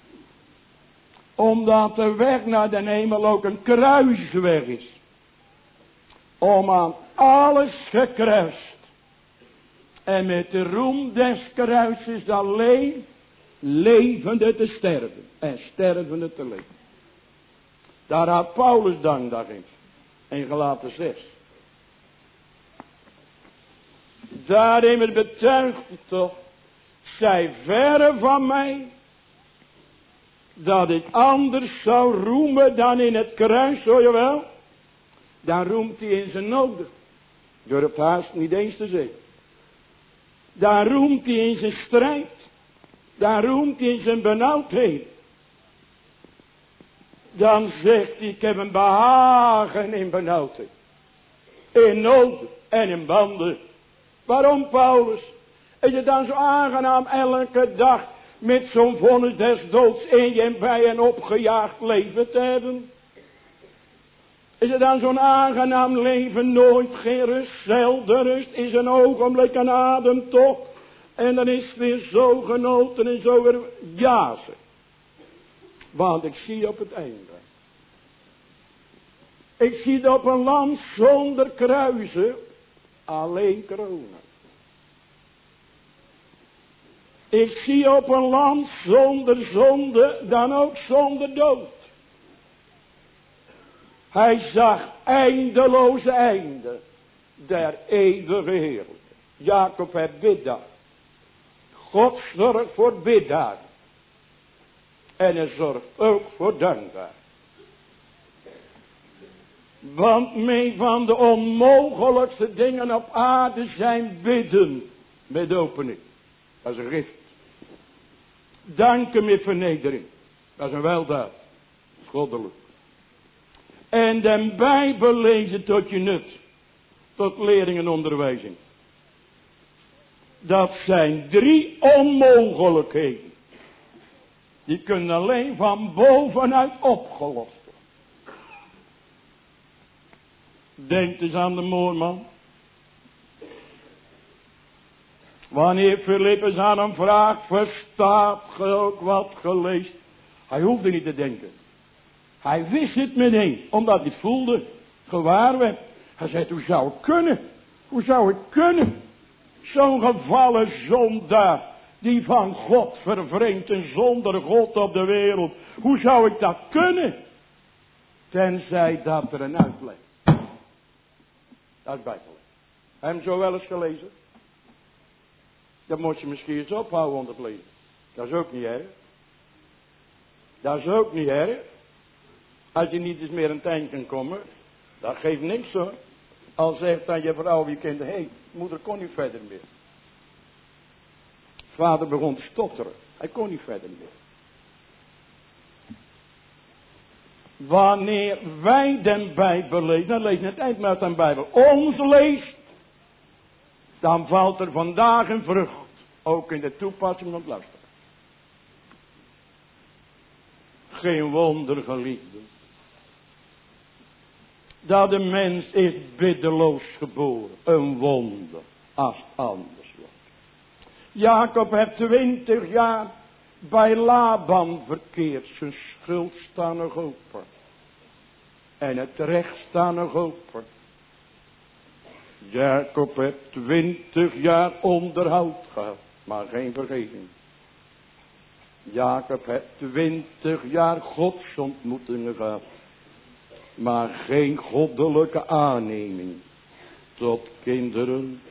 Omdat de weg naar de hemel ook een kruisweg is. Om aan alles gekruist. En met de roem des kruises alleen levende te sterven. En stervende te leven. Daar had Paulus dank in Galaten 6. Daarin betuigt het toch. Zij verre van mij. Dat ik anders zou roemen dan in het kruis, hoor je wel. Dan roemt hij in zijn noden. Durft haast niet eens te zeggen. Dan roemt hij in zijn strijd. Dan roemt hij in zijn benauwdheid. Dan zegt hij, ik heb een behagen in benauwdheid. In nood en in banden. Waarom, Paulus? Is het dan zo aangenaam elke dag met zo'n vonnis des doods in je en bij een opgejaagd leven te hebben? Is het dan zo'n aangenaam leven, nooit geen rust, zelden rust, is een ogenblik een ademtocht en dan is het weer zo genoten en zo weer jazen. Want ik zie op het einde. Ik zie het op een land zonder kruisen, alleen kronen. Ik zie op een land zonder zonde, dan ook zonder dood. Hij zag eindeloze einde der eeuwige heerlijke. Jacob heeft biddaad. God zorgt voor biddaad. En hij zorgt ook voor dankbaar. Want mee van de onmogelijkste dingen op aarde zijn bidden met opening. Dat is een gift. Danken met vernedering. Dat is een weldaad. Goddelijk. En de Bijbel lezen tot je nut. Tot lering en onderwijzing. Dat zijn 3 onmogelijkheden. Die kunnen alleen van bovenuit opgelost worden. Denk eens aan de moorman. Wanneer Filippus aan hem vraagt, verstaat ge ook wat geleest? Hij hoefde niet te denken. Hij wist het meteen, omdat hij het voelde, gewaar werd. Hij zei, hoe zou het kunnen? Hoe zou het kunnen? Zo'n gevallen zondaar, die van God vervreemd en zonder God op de wereld. Hoe zou ik dat kunnen? Tenzij dat er een uitleg. Dat is Bijbel. Heb je hem zo wel eens gelezen? Dat moet je misschien eens ophouden onder het lezen. Dat is ook niet erg. Dat is ook niet erg. Als je niet eens meer aan het eind kan komen. Dat geeft niks hoor. Al zegt dan je vrouw je kind. Hé, moeder kon niet verder meer. Vader begon te stotteren. Hij kon niet verder meer. Wanneer wij de Bijbel lezen. Dan lees je het eind met de Bijbel. Ons leest. Dan valt er vandaag een vrucht. Ook in de toepassing van het luisteren. Geen wonder, geliefden. Dat de mens is biddeloos geboren. Een wonder. Als het anders wordt. Jacob heeft 20 jaar bij Laban verkeerd. Zijn schuld staat nog open. En het recht staat nog open. Jacob heeft 20 jaar onderhoud gehad. Maar geen vergeving. Jacob heeft 20 jaar godsontmoetingen gehad. Maar geen goddelijke aanneming. Tot kinderen.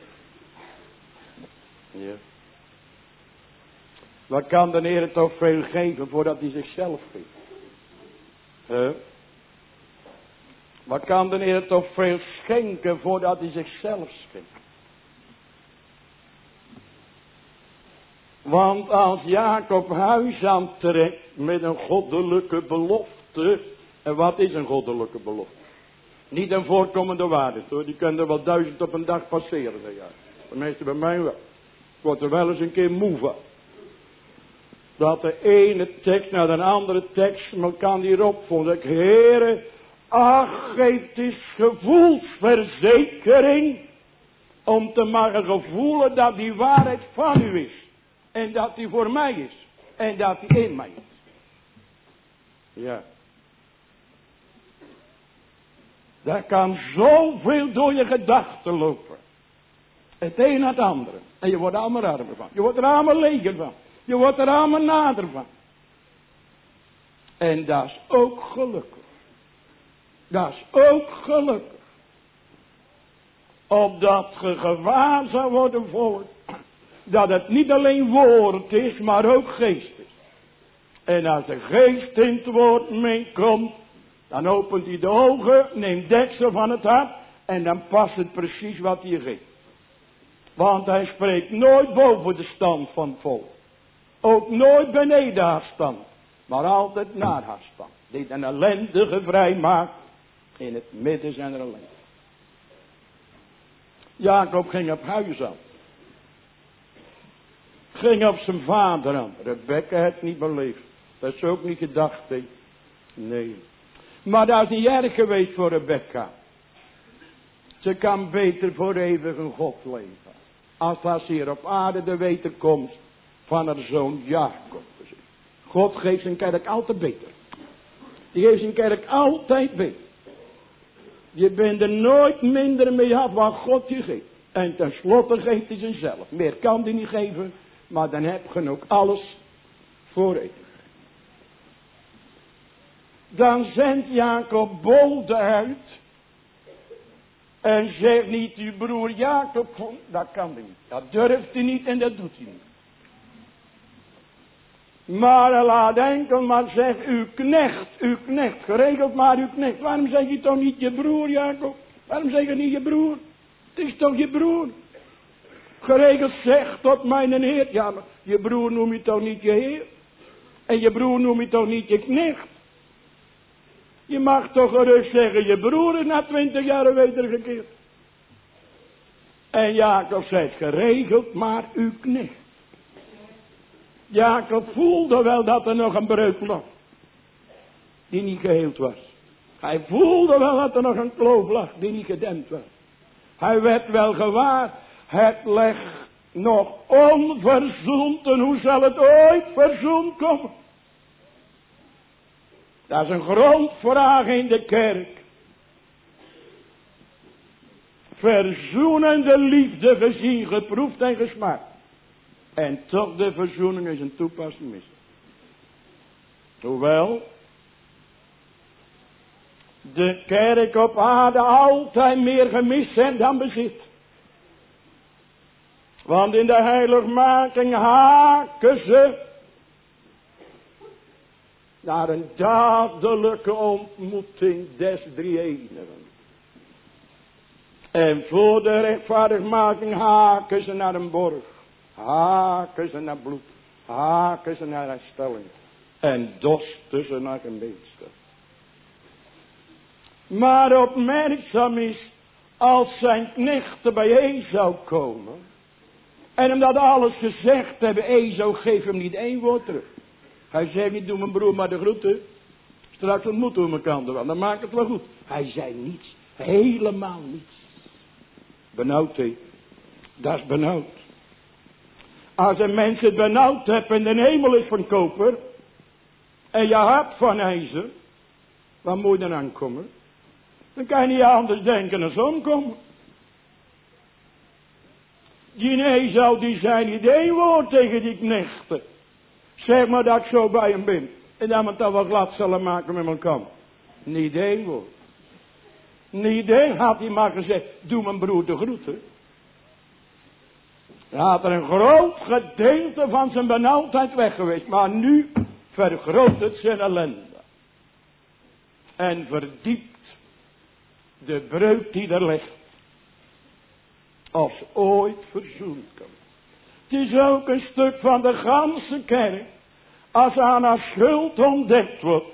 Ja. Wat kan de Heer toch veel geven voordat hij zichzelf geeft? Wat kan de Heer toch veel schenken voordat hij zichzelf schenkt? Want als Jacob huis aantrekt met een goddelijke belofte. En wat is een goddelijke belofte? Niet een voorkomende waarde hoor. Die kunnen er wel 1000 op een dag passeren. Ja. De meeste bij mij wel. Ik word er wel eens een keer moe van. Dat de ene tekst naar de andere tekst me kan hierop voelen. Ik, Heere, ach, geef eens gevoelsverzekering. Om te mogen gevoelen dat die waarheid van u is. En dat die voor mij is. En dat die in mij is. Ja. Daar kan zoveel door je gedachten lopen. Het een na het andere. En je wordt er allemaal armer van. Je wordt er allemaal leger van. Je wordt er allemaal nader van. En dat is ook gelukkig. Dat is ook gelukkig. Opdat je gewaar zou worden voor. Dat het niet alleen woord is, maar ook geest is. En als de geest in het woord meekomt. Dan opent hij de ogen, neemt deksel van het hart. En dan past het precies wat hij geeft. Want hij spreekt nooit boven de stand van het volk. Ook nooit beneden haar stand. Maar altijd naar haar stand. Die een ellendige vrij maakt. In het midden zijn er ellende. Jacob ging op huis aan. Ging op zijn vader aan. Rebecca had het niet beleefd. Dat is ook niet gedacht. He. Nee. Maar dat is niet erg geweest voor Rebecca. Ze kan beter voor eeuwig een God leven. Als hier op aarde de wederkomst van haar zoon Jacob. God geeft zijn kerk altijd beter. Die geeft zijn kerk altijd beter. Je bent er nooit minder mee af wat God je geeft. En tenslotte geeft hij zichzelf. Meer kan hij niet geven. Maar dan heb je ook alles voor eeuwig. Dan zendt Jacob bode uit. En zegt niet uw broer Jacob. Dat kan hij niet. Dat durft hij niet en dat doet hij niet. Maar hij laat enkel maar zeggen uw knecht. Geregeld maar uw knecht. Waarom zeg je toch niet je broer Jacob? Waarom zeg je niet je broer? Het is toch je broer? Geregeld zegt tot mijn Heer. Ja, maar je broer noem je toch niet je Heer? En je broer noem je toch niet je knecht? Je mag toch gerust zeggen, je broer is na 20 jaar wedergekeerd. En Jacob zegt, geregeld maar uw knecht. Jacob voelde wel dat er nog een breuk lag. Die niet geheeld was. Hij voelde wel dat er nog een kloof lag die niet gedempt was. Hij werd wel gewaar. Het ligt nog onverzoend. En hoe zal het ooit verzoend komen? Dat is een grondvraag in de kerk. Verzoenende liefde gezien, geproefd en gesmaakt. En toch de verzoening is een toepassing mis. Hoewel de kerk op aarde altijd meer gemist zijn dan bezit. Want in de heiligmaking haken ze naar een dadelijke ontmoeting des drie-enigen. En voor de rechtvaardigmaking haken ze naar een borg. Haken ze naar bloed. Haken ze naar herstelling. En dorsten ze naar gemeenschap. Maar opmerkzaam is, als zijn knechten bij Esau komen. En omdat alles gezegd hebben, Esau geef hem niet één woord terug. Hij zei niet, doe mijn broer maar de groeten. Straks ontmoeten we elkaar wel, dan maakt het wel goed. Hij zei niets, helemaal niets. Benauwd, hé. Dat is benauwd. Als een mens het benauwd hebt en de hemel is van koper. En je hart van ijzer. Waar moet je dan aankomen? Dan kan je niet anders denken dan omkomen. Die zou die zijn niet één woord tegen die knechten. Zeg maar dat ik zo bij hem ben. En dat we het dan wel glad zullen maken met elkaar. Niet één woord. Niet één had hij maar gezegd. Doe mijn broer de groeten. Hij had er een groot gedeelte van zijn benauwdheid weg geweest. Maar nu vergroot het zijn ellende. En verdiept de breuk die er ligt. Als ooit verzoend kan. Het is ook een stuk van de ganse kerk. Als aan haar schuld ontdekt wordt.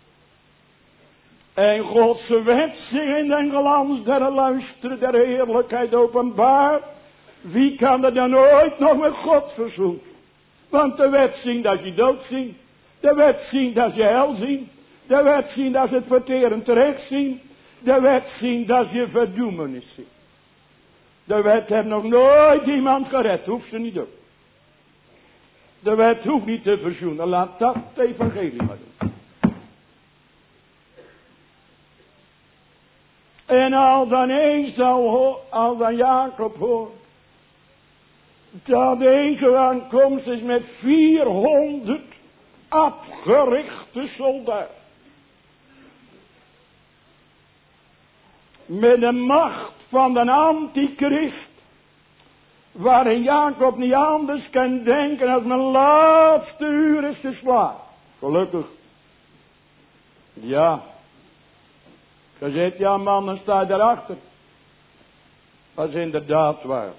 En Gods wet zich in den glans der luisteren der heerlijkheid openbaar. Wie kan er dan ooit nog met God verzoenen? Want de wet zien dat je dood ziet. De wet zien dat je hel ziet. De wet zien dat je het verterend terecht ziet. De wet zien dat je verdoemenis ziet. De wet heeft nog nooit iemand gered. Hoeft ze niet op. De wet hoeft niet te verzoenen. Laat dat het evangelie maar doen. En al dan al dan Jacob hoort. Dat deze aankomst is met 400 afgerichte soldaten. Met de macht van de antichrist. Waarin Jacob niet anders kan denken als mijn laatste uur is geslagen. Gelukkig. Ja. Gezegd, ja man, dan sta je daarachter. Dat is inderdaad waar.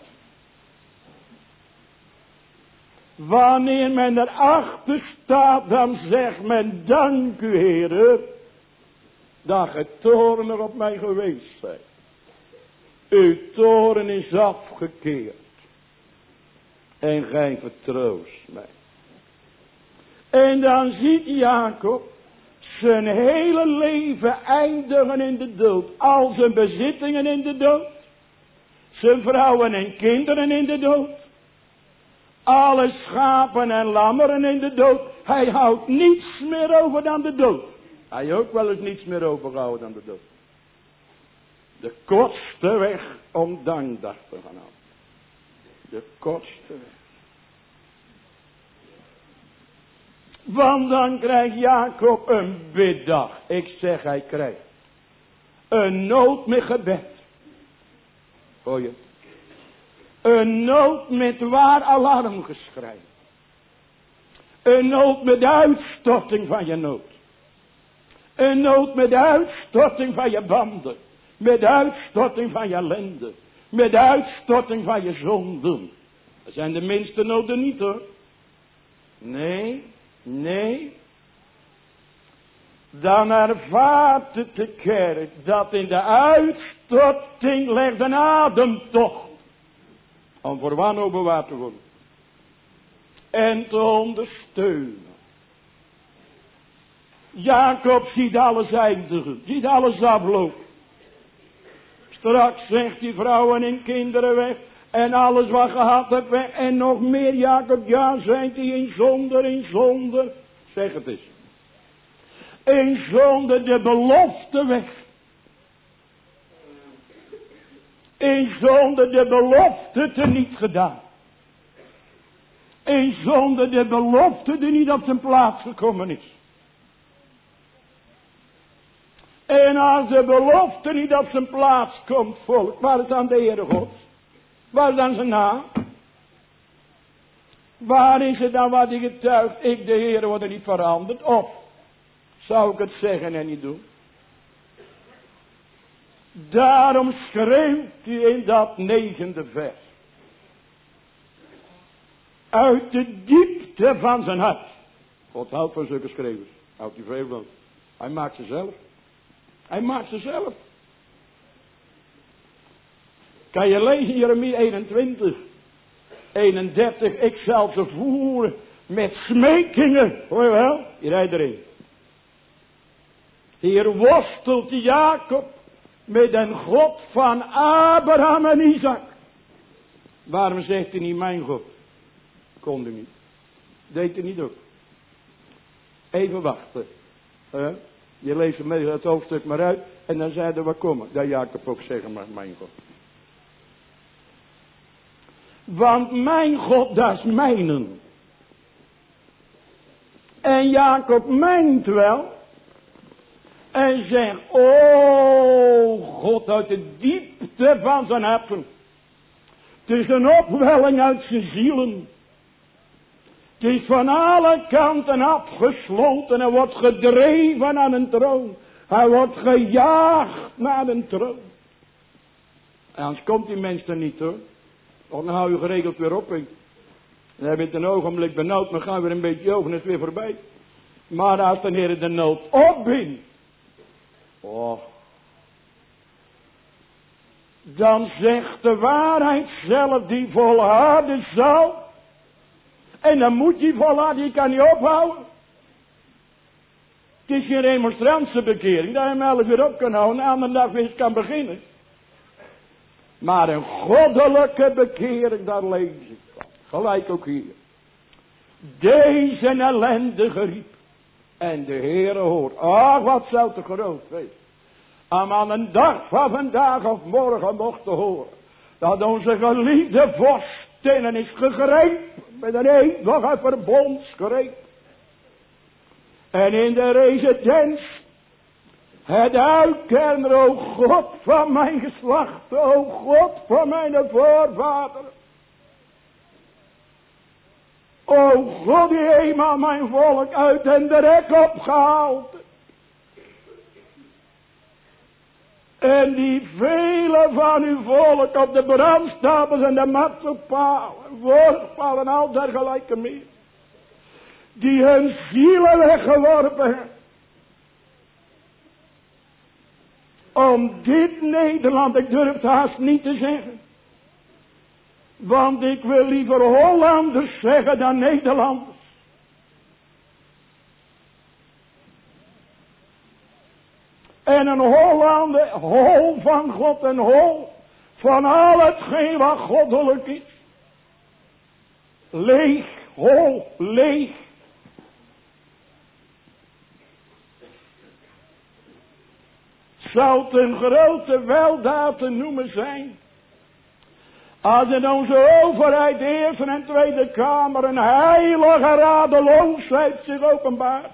Wanneer men erachter staat, dan zegt men, dank u Heere, dat ge toorn er op mij geweest zijt. Uw toorn is afgekeerd. En gij vertroost mij. En dan ziet Jacob zijn hele leven eindigen in de dood. Al zijn bezittingen in de dood. Zijn vrouwen en kinderen in de dood. Alle schapen en lammeren in de dood. Hij houdt niets meer over dan de dood. Hij heeft ook wel eens niets meer overgehouden dan de dood. De kortste weg om dankbaar te gaan houden. De kortste weg. Want dan krijgt Jacob een biddag. Ik zeg hij krijgt. Een nood met gebed. Hoor je? Een nood met waar alarmgeschrei. Een nood met de uitstorting van je nood. Een nood met de uitstorting van je banden. Met de uitstorting van je ellende. Met de uitstorting van je zonden. Dat zijn de minste noden niet hoor. Nee. Nee. Dan ervaart het de kerk dat in de uitstorting ligt een ademtocht. Om voor wanhoop bewaard te worden. En te ondersteunen. Jacob ziet alles eindigen. Ziet alles aflopen. Straks zegt die vrouwen en kinderen weg. En alles wat gehad hebt weg. En nog meer Jacob. Ja, zijn die in zonde. Zeg het eens. In zonde de belofte weg. In zonde de belofte teniet gedaan. In zonde de belofte die niet op zijn plaats gekomen is. En als de belofte niet op zijn plaats komt, volk, waar is dan de Heere God? Waar is dan zijn naam? Waar is het dan wat hij getuigt? Ik de Heere word er niet veranderd. Of zou ik het zeggen en niet doen? Daarom schreeuwt hij in dat 9e vers. Uit de diepte van zijn hart. God houdt van zulke schreeuwers. Houdt hij veel van. Hij maakt ze zelf. Hij maakt ze zelf. Kan je lezen Jeremia 21. 31. Ik zal ze voeren met smekingen. Hoor je wel? Hier rijdt erin. Hier worstelt Jacob met een God van Abraham en Isaac. Waarom zegt hij niet mijn God? Kon hij niet. Deed hij niet ook. Even wachten. Je leest er mee het hoofdstuk maar uit. En dan zeiden we komen. Dat Jacob ook zeggen mag, mijn God. Want mijn God, dat is mijnen. En Jacob meent wel. En zegt, o God, uit de diepte van zijn harten. Het is een opwelling uit zijn zielen. Het is van alle kanten afgesloten en wordt gedreven aan een troon. Hij wordt gejaagd naar een troon. En anders komt die mens er niet hoor. Dan hou je geregeld weer op. En dan heb je het een ogenblik benauwd, maar gaan we weer een beetje over en het is weer voorbij. Maar als de Heer de nood opbindt. Dan zegt de waarheid zelf die volharden zal. En dan moet je volharden, je kan niet ophouden. Het is geen remonstrantse bekering, dat je hem 11 uur op kan houden en de andere dag weer kan beginnen. Maar een goddelijke bekering, daar lees ik van. Gelijk ook hier. Deze ellendige riep. En de Heere hoort. Ach, wat zou te groot wezen. Om aan een dag van vandaag of morgen mochten horen. Dat onze geliefde vorstinnen is gegrepen. Met een eeuwige verbondsgreep. En in de residens. Het uitkennen, o God van mijn geslacht. O God van mijn voorvaderen. O God die eenmaal mijn volk uit den drek opgehaald. En die vele van uw volk op de brandstapels en de matselpalen, voorvallen al dergelijke meer. Die hun zielen weggeworpen hebben. Om dit Nederland, ik durf het haast niet te zeggen. Want ik wil liever Hollanders zeggen dan Nederlanders. En een Hollander, hol van God en hol van al hetgeen wat goddelijk is. Leeg, hol, leeg. Zou het een grote weldaad te noemen zijn. Als in onze overheid, de Eerste en Tweede Kamer, een heilige radeloosheid zich openbaart.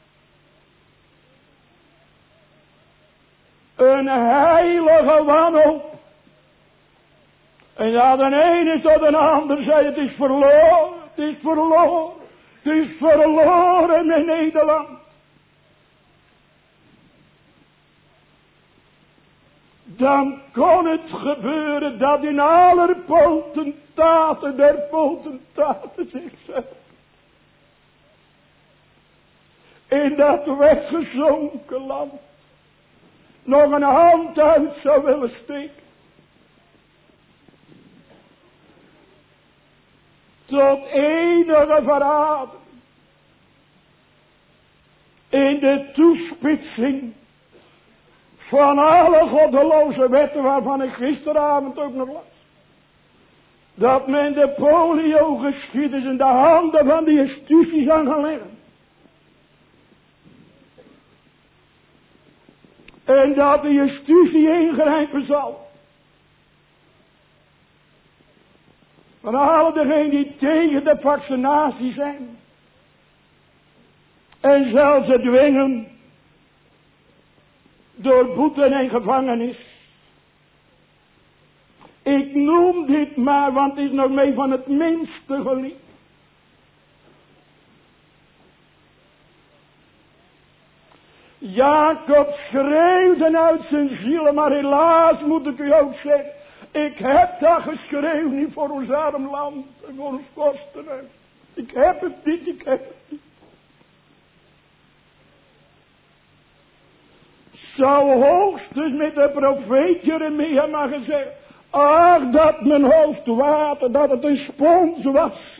Een heilige wanhoop. En ja, de ene tot de ander zei, het is verloren, het is verloren, het is verloren in Nederland. Dan kon het gebeuren dat in aller potentaten der potentaten zichzelf in dat weggezonken land nog een hand uit zou willen steken. Tot enige verraad in de toespitsing van alle goddeloze wetten waarvan ik gisteravond ook nog las. Dat men de polio-geschiedenis in de handen van de justitie aan gaan leggen. En dat de justitie ingrijpen zal. Van alle degenen die tegen de vaccinatie zijn. En zelfs het dwingen. Door boete en gevangenis. Ik noem dit maar, want het is nog mee van het minste geliefd. Jacob schreeuwde uit zijn ziel, maar helaas moet ik u ook zeggen. Ik heb dat geschreeuwd niet voor ons arm land en voor ons kostenhuis. Ik heb het niet, ik heb het niet. Zou hoogstens met de profeet Jeremia maar gezegd. Ach, dat mijn hoofd water, dat het een spons was.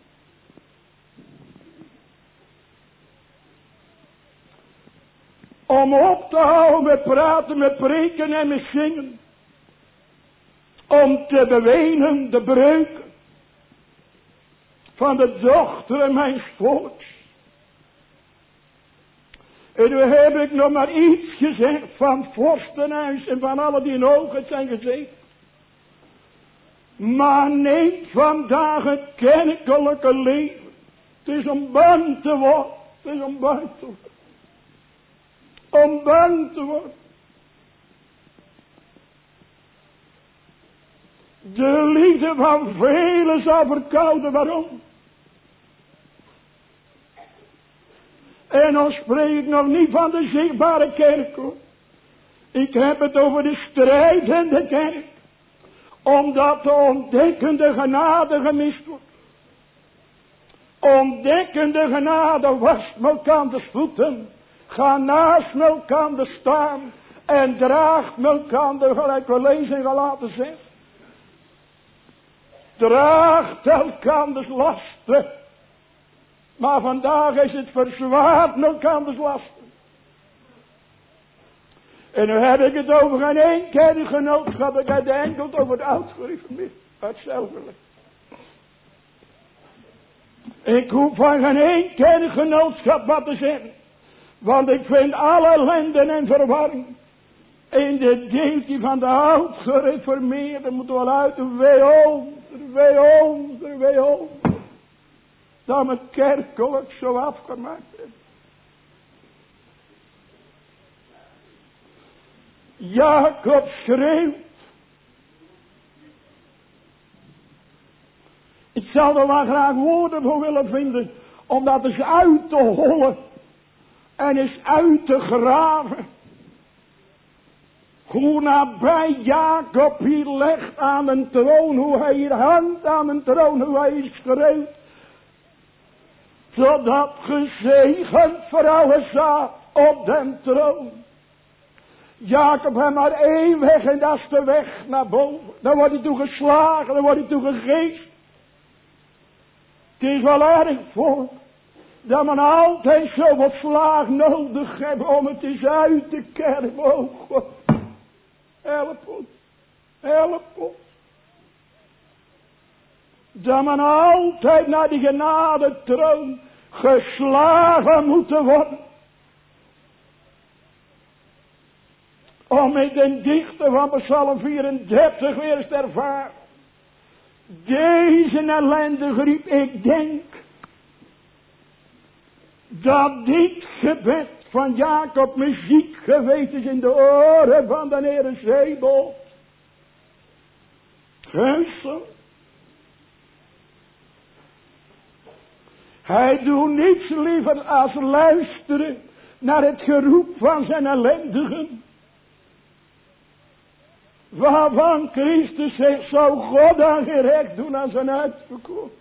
Om op te houden met praten, met preken en met zingen. Om te bewenen de breuken. van de dochteren mijn volks. En nu heb ik nog maar iets gezegd van vorstenhuis en van alle die in ogen zijn gezeten. Maar neem vandaag het kerkelijke leven. Het is om bang te worden. Het is om bang te worden. Om bang te worden. De liefde van velen zal verkouden. Waarom? En dan spreek ik nog niet van de zichtbare kerk, hoor. Ik heb het over de strijdende kerk. Omdat de ontdekkende genade gemist wordt. Ontdekkende genade wast elkanders voeten. Ga naast elkander staan. En draagt elkander, gelijk we lezen in Galaten 6. Draagt elkanders lasten. Maar vandaag is het verzwaard elkanders lasten. En nu heb ik het over geen één kerkgenootschap. Ik heb het enkel over het oud-gereformeerd. Hetzelfde. Ik hoef van geen één kerkgenootschap wat te zeggen. Want ik vind alle ellende en verwarring. In de deeltje van de oud-gereformeerden moeten we wel uit. Wee dat me kerkelijk zo afgemaakt is. Jacob schreeuwt. Ik zou er wel graag woorden voor willen vinden. Om dat eens uit te hollen. En eens uit te graven. Hoe nabij Jacob hier legt aan een troon. Hoe hij hier hangt aan een troon. Hoe hij hier schreeuwt. Zodat gezegend vrouwen zat op den troon. Jacob heeft maar één weg en dat is de weg naar boven. Dan wordt hij toe geslagen, dan wordt hij toe gegeest. Het is wel erg voor dat men altijd zoveel slaag nodig heeft om het eens uit te kerven. Oh God, help ons, help ons. Dat men altijd naar die genadetroon geslagen moet worden. Om met de dichter van Psalm 34 weer eens te ervaren. Deze ellendige riep, ik denk dat dit gebed van Jacob muziek geweest is in de oren van de Heere Zeebel. Geestel. Hij doet niets liever als luisteren naar het geroep van zijn ellendigen. Waarvan Christus zegt, zou God dan gerecht doen aan zijn uitverkoren.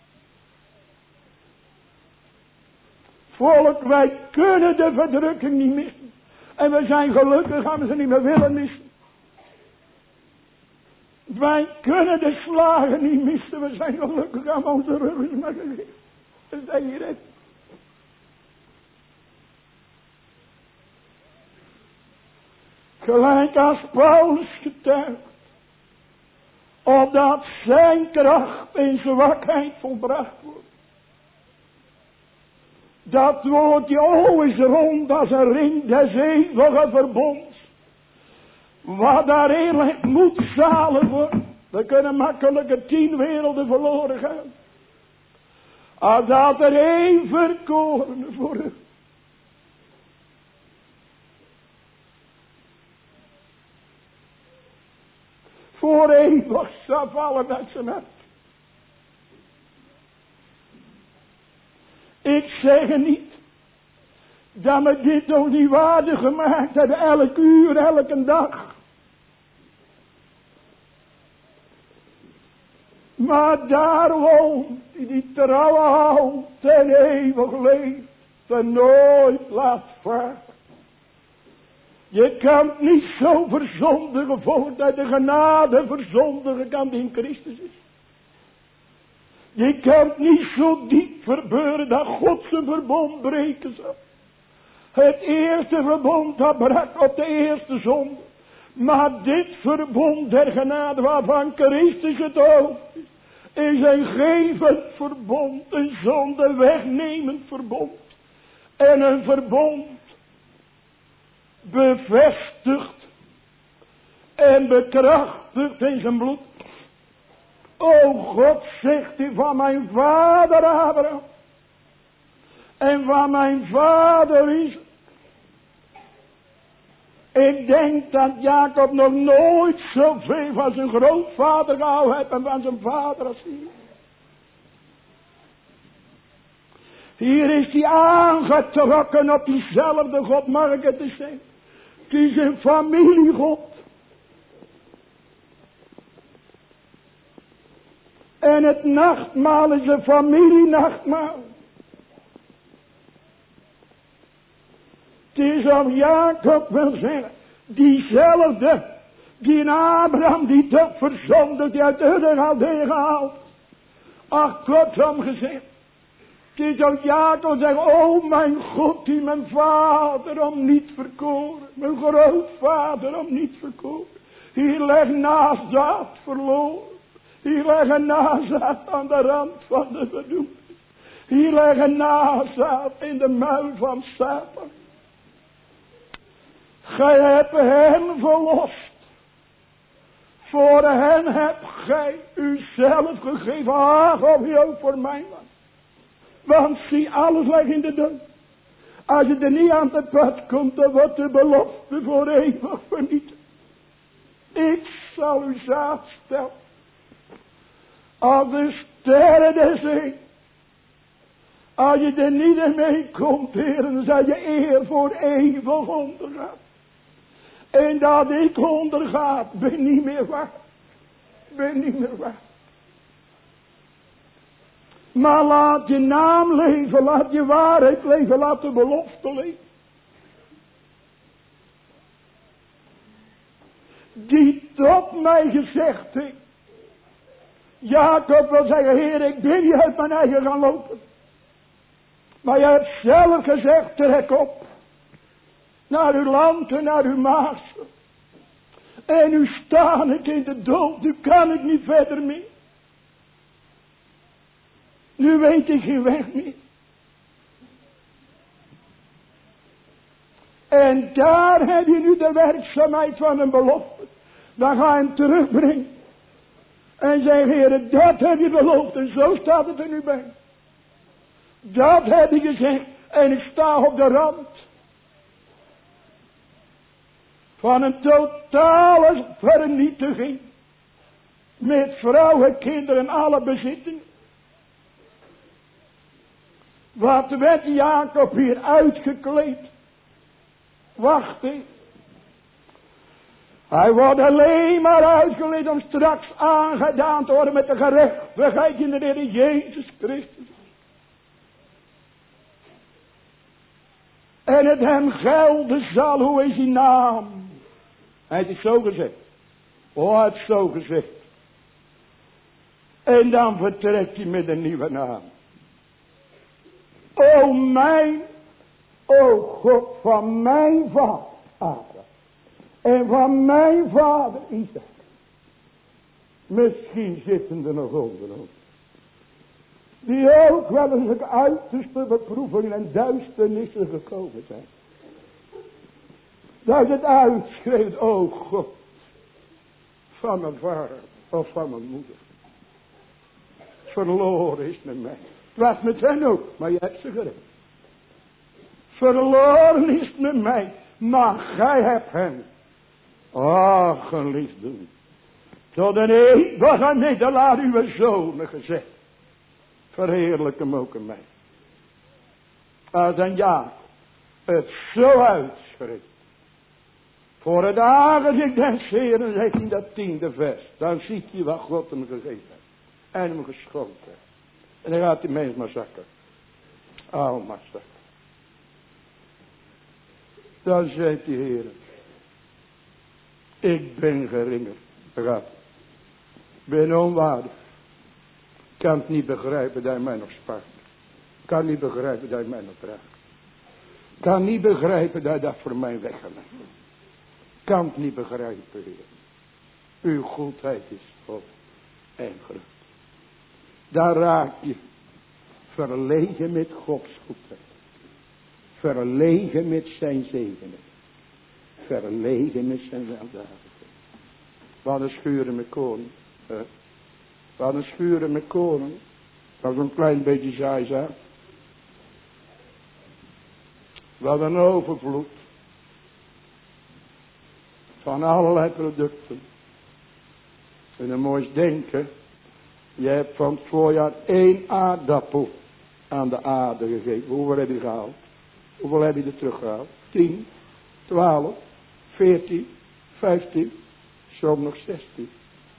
Volk, wij kunnen de verdrukking niet missen. En we zijn gelukkig als we ze niet meer willen missen. Wij kunnen de slagen niet missen. We zijn gelukkig aan onze ruggen maar gegeven. We zijn hier echt. Gelijk als Paulus getuigt. Opdat zijn kracht in zwakheid volbracht wordt. Dat woordje o is rond als een ring des eeuwige verbonds. Wat daar eerlijk moet zalen worden. We kunnen makkelijker 10 werelden verloren gaan. Als dat er één verkoren voor u. Voor eeuwig zal vallen uit zijn hart. Ik zeg niet dat me dit ook niet waardig gemaakt hebben, elk uur, elke dag. Maar daar woont die trouwe houdt ten eeuwig leeft en nooit laat varen. Je kan niet zo verzondigen voordat de genade verzondigen kan die in Christus is. Je kan niet zo diep verbeuren dat God zijn verbond breken zal. Het eerste verbond dat brak op de eerste zonde. Maar dit verbond der genade waarvan Christus het hoofd is. is een gevend verbond, een zonde wegnemend verbond. En een verbond bevestigd en bekrachtigd in zijn bloed. O God, zegt hij, van mijn vader Abraham en van mijn vader Isaac. Ik denk dat Jacob nog nooit zoveel van zijn grootvader gehouden heeft en van zijn vader als hier. Hier is hij aangetrokken op diezelfde God, mag ik het eens zeggen. Het is een familiegod. En het nachtmaal is een familienachtmaal. Het is of Jacob wil zeggen, diezelfde, die in Abraham die toch verzondigd, die uit de Galdeeën gehaald. Ach, kortom gezegd. Het is ook Jacob zegt, o mijn God, die mijn vader om niet verkoren. Mijn grootvader om niet verkoren. Hier ligt nazaat verloren. Hier ligt een nazaat aan de rand van de verdoeming. Hier ligt een nazaat in de muil van Satan. Gij hebt hem verlost. Voor hen hebt gij uzelf gegeven. Ach, of je ook voor mij was. Want zie, alles ligt in de dood. Als je er niet aan te pad komt, dan wordt de belofte voor eeuwig vernietigd. Ik zal u zaad stellen. Als de sterren der zee. Als je er niet in mee komt, Heer, dan zal je eer voor eeuwig ondergaan. En dat ik ondergaat, ben niet meer waard. Ben niet meer waard. Maar laat je naam leven, laat je waarheid leven, laat de belofte leven. Die tot mij gezegd heeft. Jacob wil zeggen, Heer, ik ben niet uit mijn eigen gaan lopen. Maar je hebt zelf gezegd, trek op. Naar uw land en naar uw maas. En nu sta ik in de dood, nu kan ik niet verder meer. Nu weet ik geen weg meer. En daar heb je nu de werkzaamheid van een belofte. Dan ga je hem terugbrengen. En zeg, Heer, dat heb je beloofd. En zo staat het er nu bij. Dat heb je gezegd. En ik sta op de rand. Van een totale vernietiging. Met vrouwen, kinderen en alle bezittingen. Wat werd Jacob hier uitgekleed? Wacht eens. Hij wordt alleen maar uitgekleed om straks aangedaan te worden met de gerechtigheid in de Heer Jezus Christus. En het hem gelden zal, hoe is die naam? Hij heeft het zo gezegd. Oh, hij heeft het zo gezegd. En dan vertrekt hij met een nieuwe naam. O mijn, o God van mijn vader Abraham. En van mijn vader Isaac. Misschien zitten er nog onder ons. Die ook wel eens de uiterste beproevingen en duisternissen gekomen zijn. Dat het uitschreeuwt, o God. Van mijn vader of van mijn moeder. Verloren is met mij. Het was met hen ook, maar je hebt ze gered. Verloren is met mij, maar gij hebt hen. Ach, geliefde. Tot een eeuwige middelaar uw zonen gezegd. Verheerlijk hem ook in mij. Als een ja, het zo uitschreeuwt. Voor het aangezicht des Heeren, zegt in dat 10e vers. Dan ziet hij wat God hem gegeven heeft. En hem geschonken heeft. En dan gaat die mens maar zakken. Oh, maar zakken. Dan zegt die Heer. Ik ben geringer. Gaat. Ben onwaardig. Kan het niet begrijpen dat hij mij nog spaart. Kan niet begrijpen dat hij mij nog draagt. Kan niet begrijpen dat hij dat voor mij weggelegd. Kan het niet begrijpen, Heer. Uw goedheid is vol en groot. Daar raak je verlegen met Gods goedheid. Verlegen met zijn zegenen. Verlegen met zijn weldadigheid. Wat een schuren met koning. Wat een schuren met koning. Dat is een klein beetje zaaizaad. Wat een overvloed. Van allerlei producten. En dan moet je denken. Je hebt van het voorjaar 1 aardappel aan de aarde gegeven. Hoeveel heb je gehaald? Hoeveel heb je er teruggehaald? 10, 12, 14, 15, soms nog 16.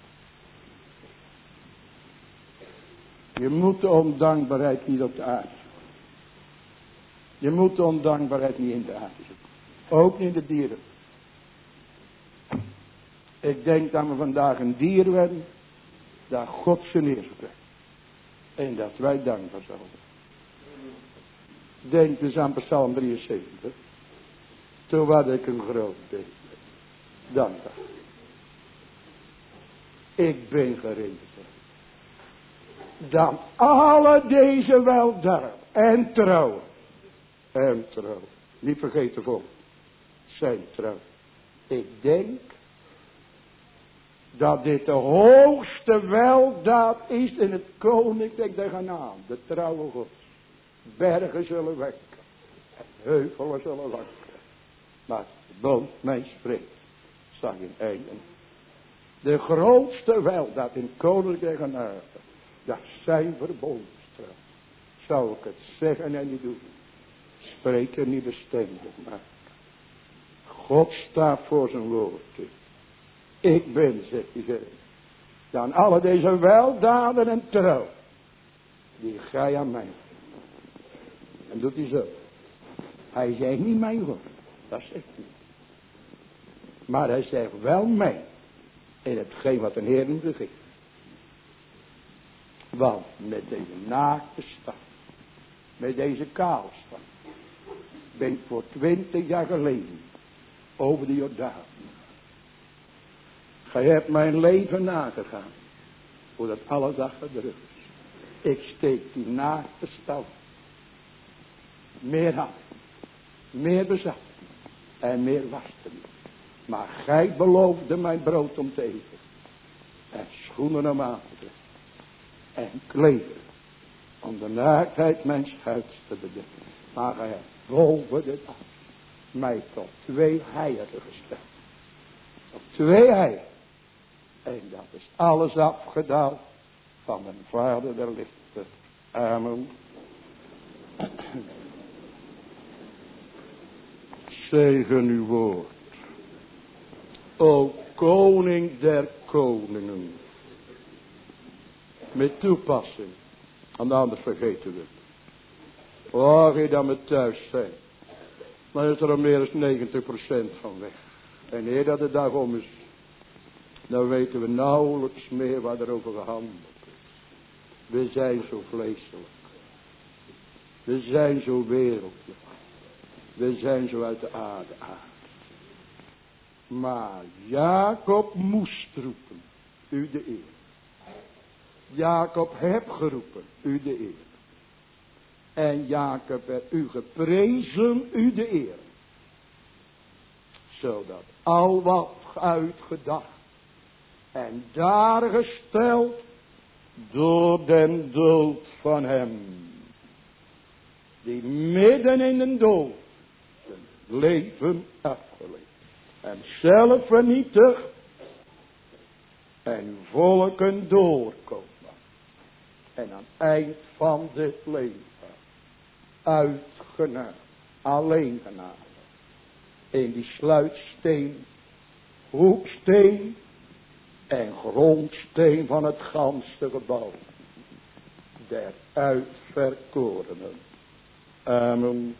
Je moet de ondankbaarheid niet op de aarde zoeken. Je moet de ondankbaarheid niet in de aarde zoeken. Ook niet in de dieren. Ik denk dat we vandaag een dier werden. Dat God zijn eer spreekt. En dat wij dankbaar zullen zijn. Denk dus aan Psalm 73. Toen was ik een groot beetje. Dankbaar. Ik ben gereed. Dan alle deze weldaad en trouw. En trouw. Niet vergeten vol. Zijn trouw. Ik denk dat dit de hoogste weldaad is in het koninkrijk der genade. De trouwe God. Bergen zullen wekken. En heuvelen zullen wakken. Maar de bond mij spreekt. Zag in einde. De grootste weldaad in het koninkrijk der genade. Dat zijn verbondstrouw. Zou ik het zeggen en niet doen. Spreken niet bestendig maken. God staat voor zijn woord. Ik ben, zegt hij, dan alle deze weldaden en trouw, die gij aan mij. En doet hij zo. Hij zegt niet mijn God, dat zegt hij. Maar hij zegt wel mij, in hetgeen wat een Heer hem begeeft. Want met deze naakte stad, met deze kale stad, ben ik voor 20 jaar geleden over de Jordaan. Gij hebt mijn leven nagegaan. Voordat alles achter de rug is. Ik steek die naakte stad. Meer had. Meer bezat. En meer waste. Maar gij beloofde mijn brood om te eten. En schoenen om aan te trekken. En kleden. Om de naaktheid mijn schuits te bedekken. Maar gij hebt boven dit af. Mij tot 2 heiligen gesteld. Tot 2 heiligen. En dat is alles afgedaald van de Vader der lichten. Amen. Zegen uw woord. O koning der koningen. Met toepassing. En anders vergeten we het. O, gij dat we thuis zijn. Dan is er al meer dan 90% van weg. En eer dat de dag om is. Dan weten we nauwelijks meer wat er over gehandeld is. We zijn zo vleeselijk. We zijn zo wereldlijk. We zijn zo uit de aarde aard. Maar Jacob moest roepen. U de eer. Jacob heb geroepen. U de eer. En Jacob heeft u geprezen. U de eer. Zodat al wat uitgedacht. En daar gesteld door den dood van hem. Die midden in de dood zijn leven afgelegd. En zelf vernietigd. En volken doorkomen. En aan het eind van dit leven. Uitgenade. Alleen genade. In die sluitsteen. Hoeksteen. En grondsteen van het ganse gebouw. Der uitverkorenen. Amen.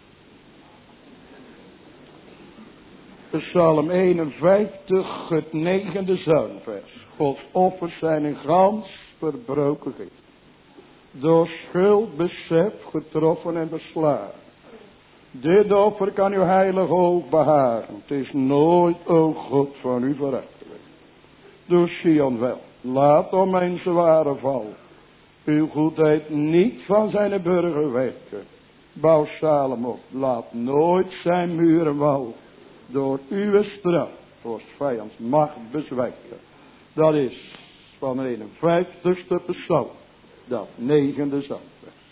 Psalm 51, het 9e zangvers. Gods offers zijn in gans verbroken geest. Door schuldbesef getroffen en beslagen. Dit offer kan uw heilig oog behagen. Het is nooit, o God, van u veracht. Door Sion wel. Laat om mijn zware val. uw goedheid niet van zijn burger werken. Bouw Salomo, laat nooit zijn murenwal door uw straf voor vijands macht bezwijken. Dat is van de 51ste psalm, dat 9e zangvers.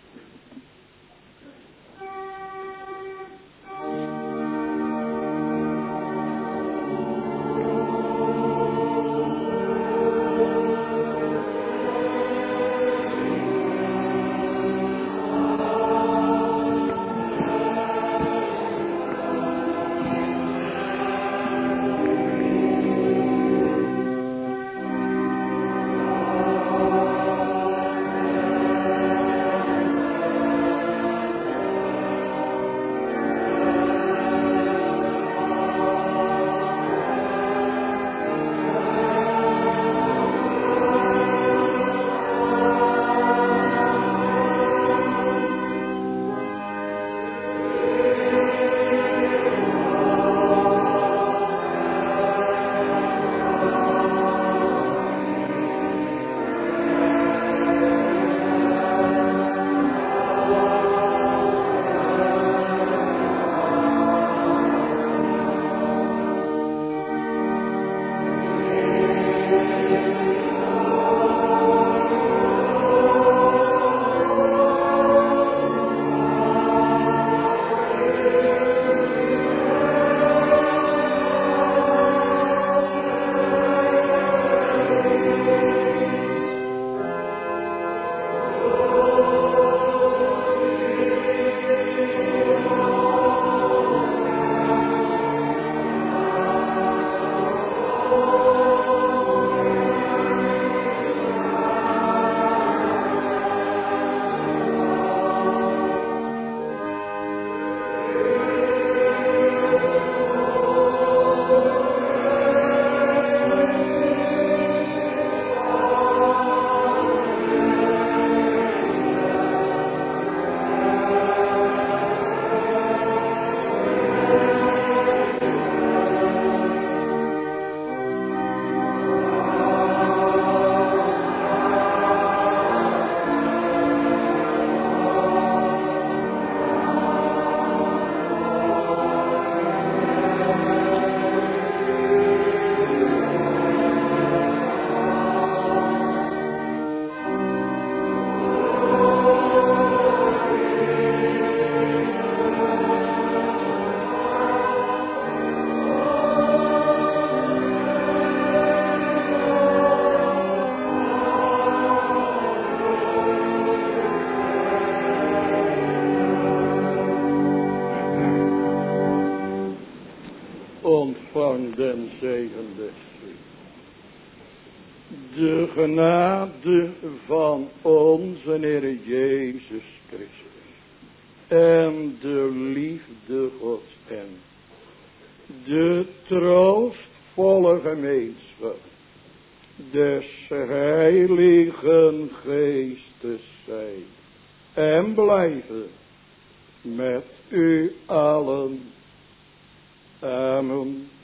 Ontvang den zegen des Heeren. De genade van onze Heer Jezus Christus en de liefde Gods en de troostvolle gemeenschap des Heiligen Geestes zijn en blijven met u allen. Amen.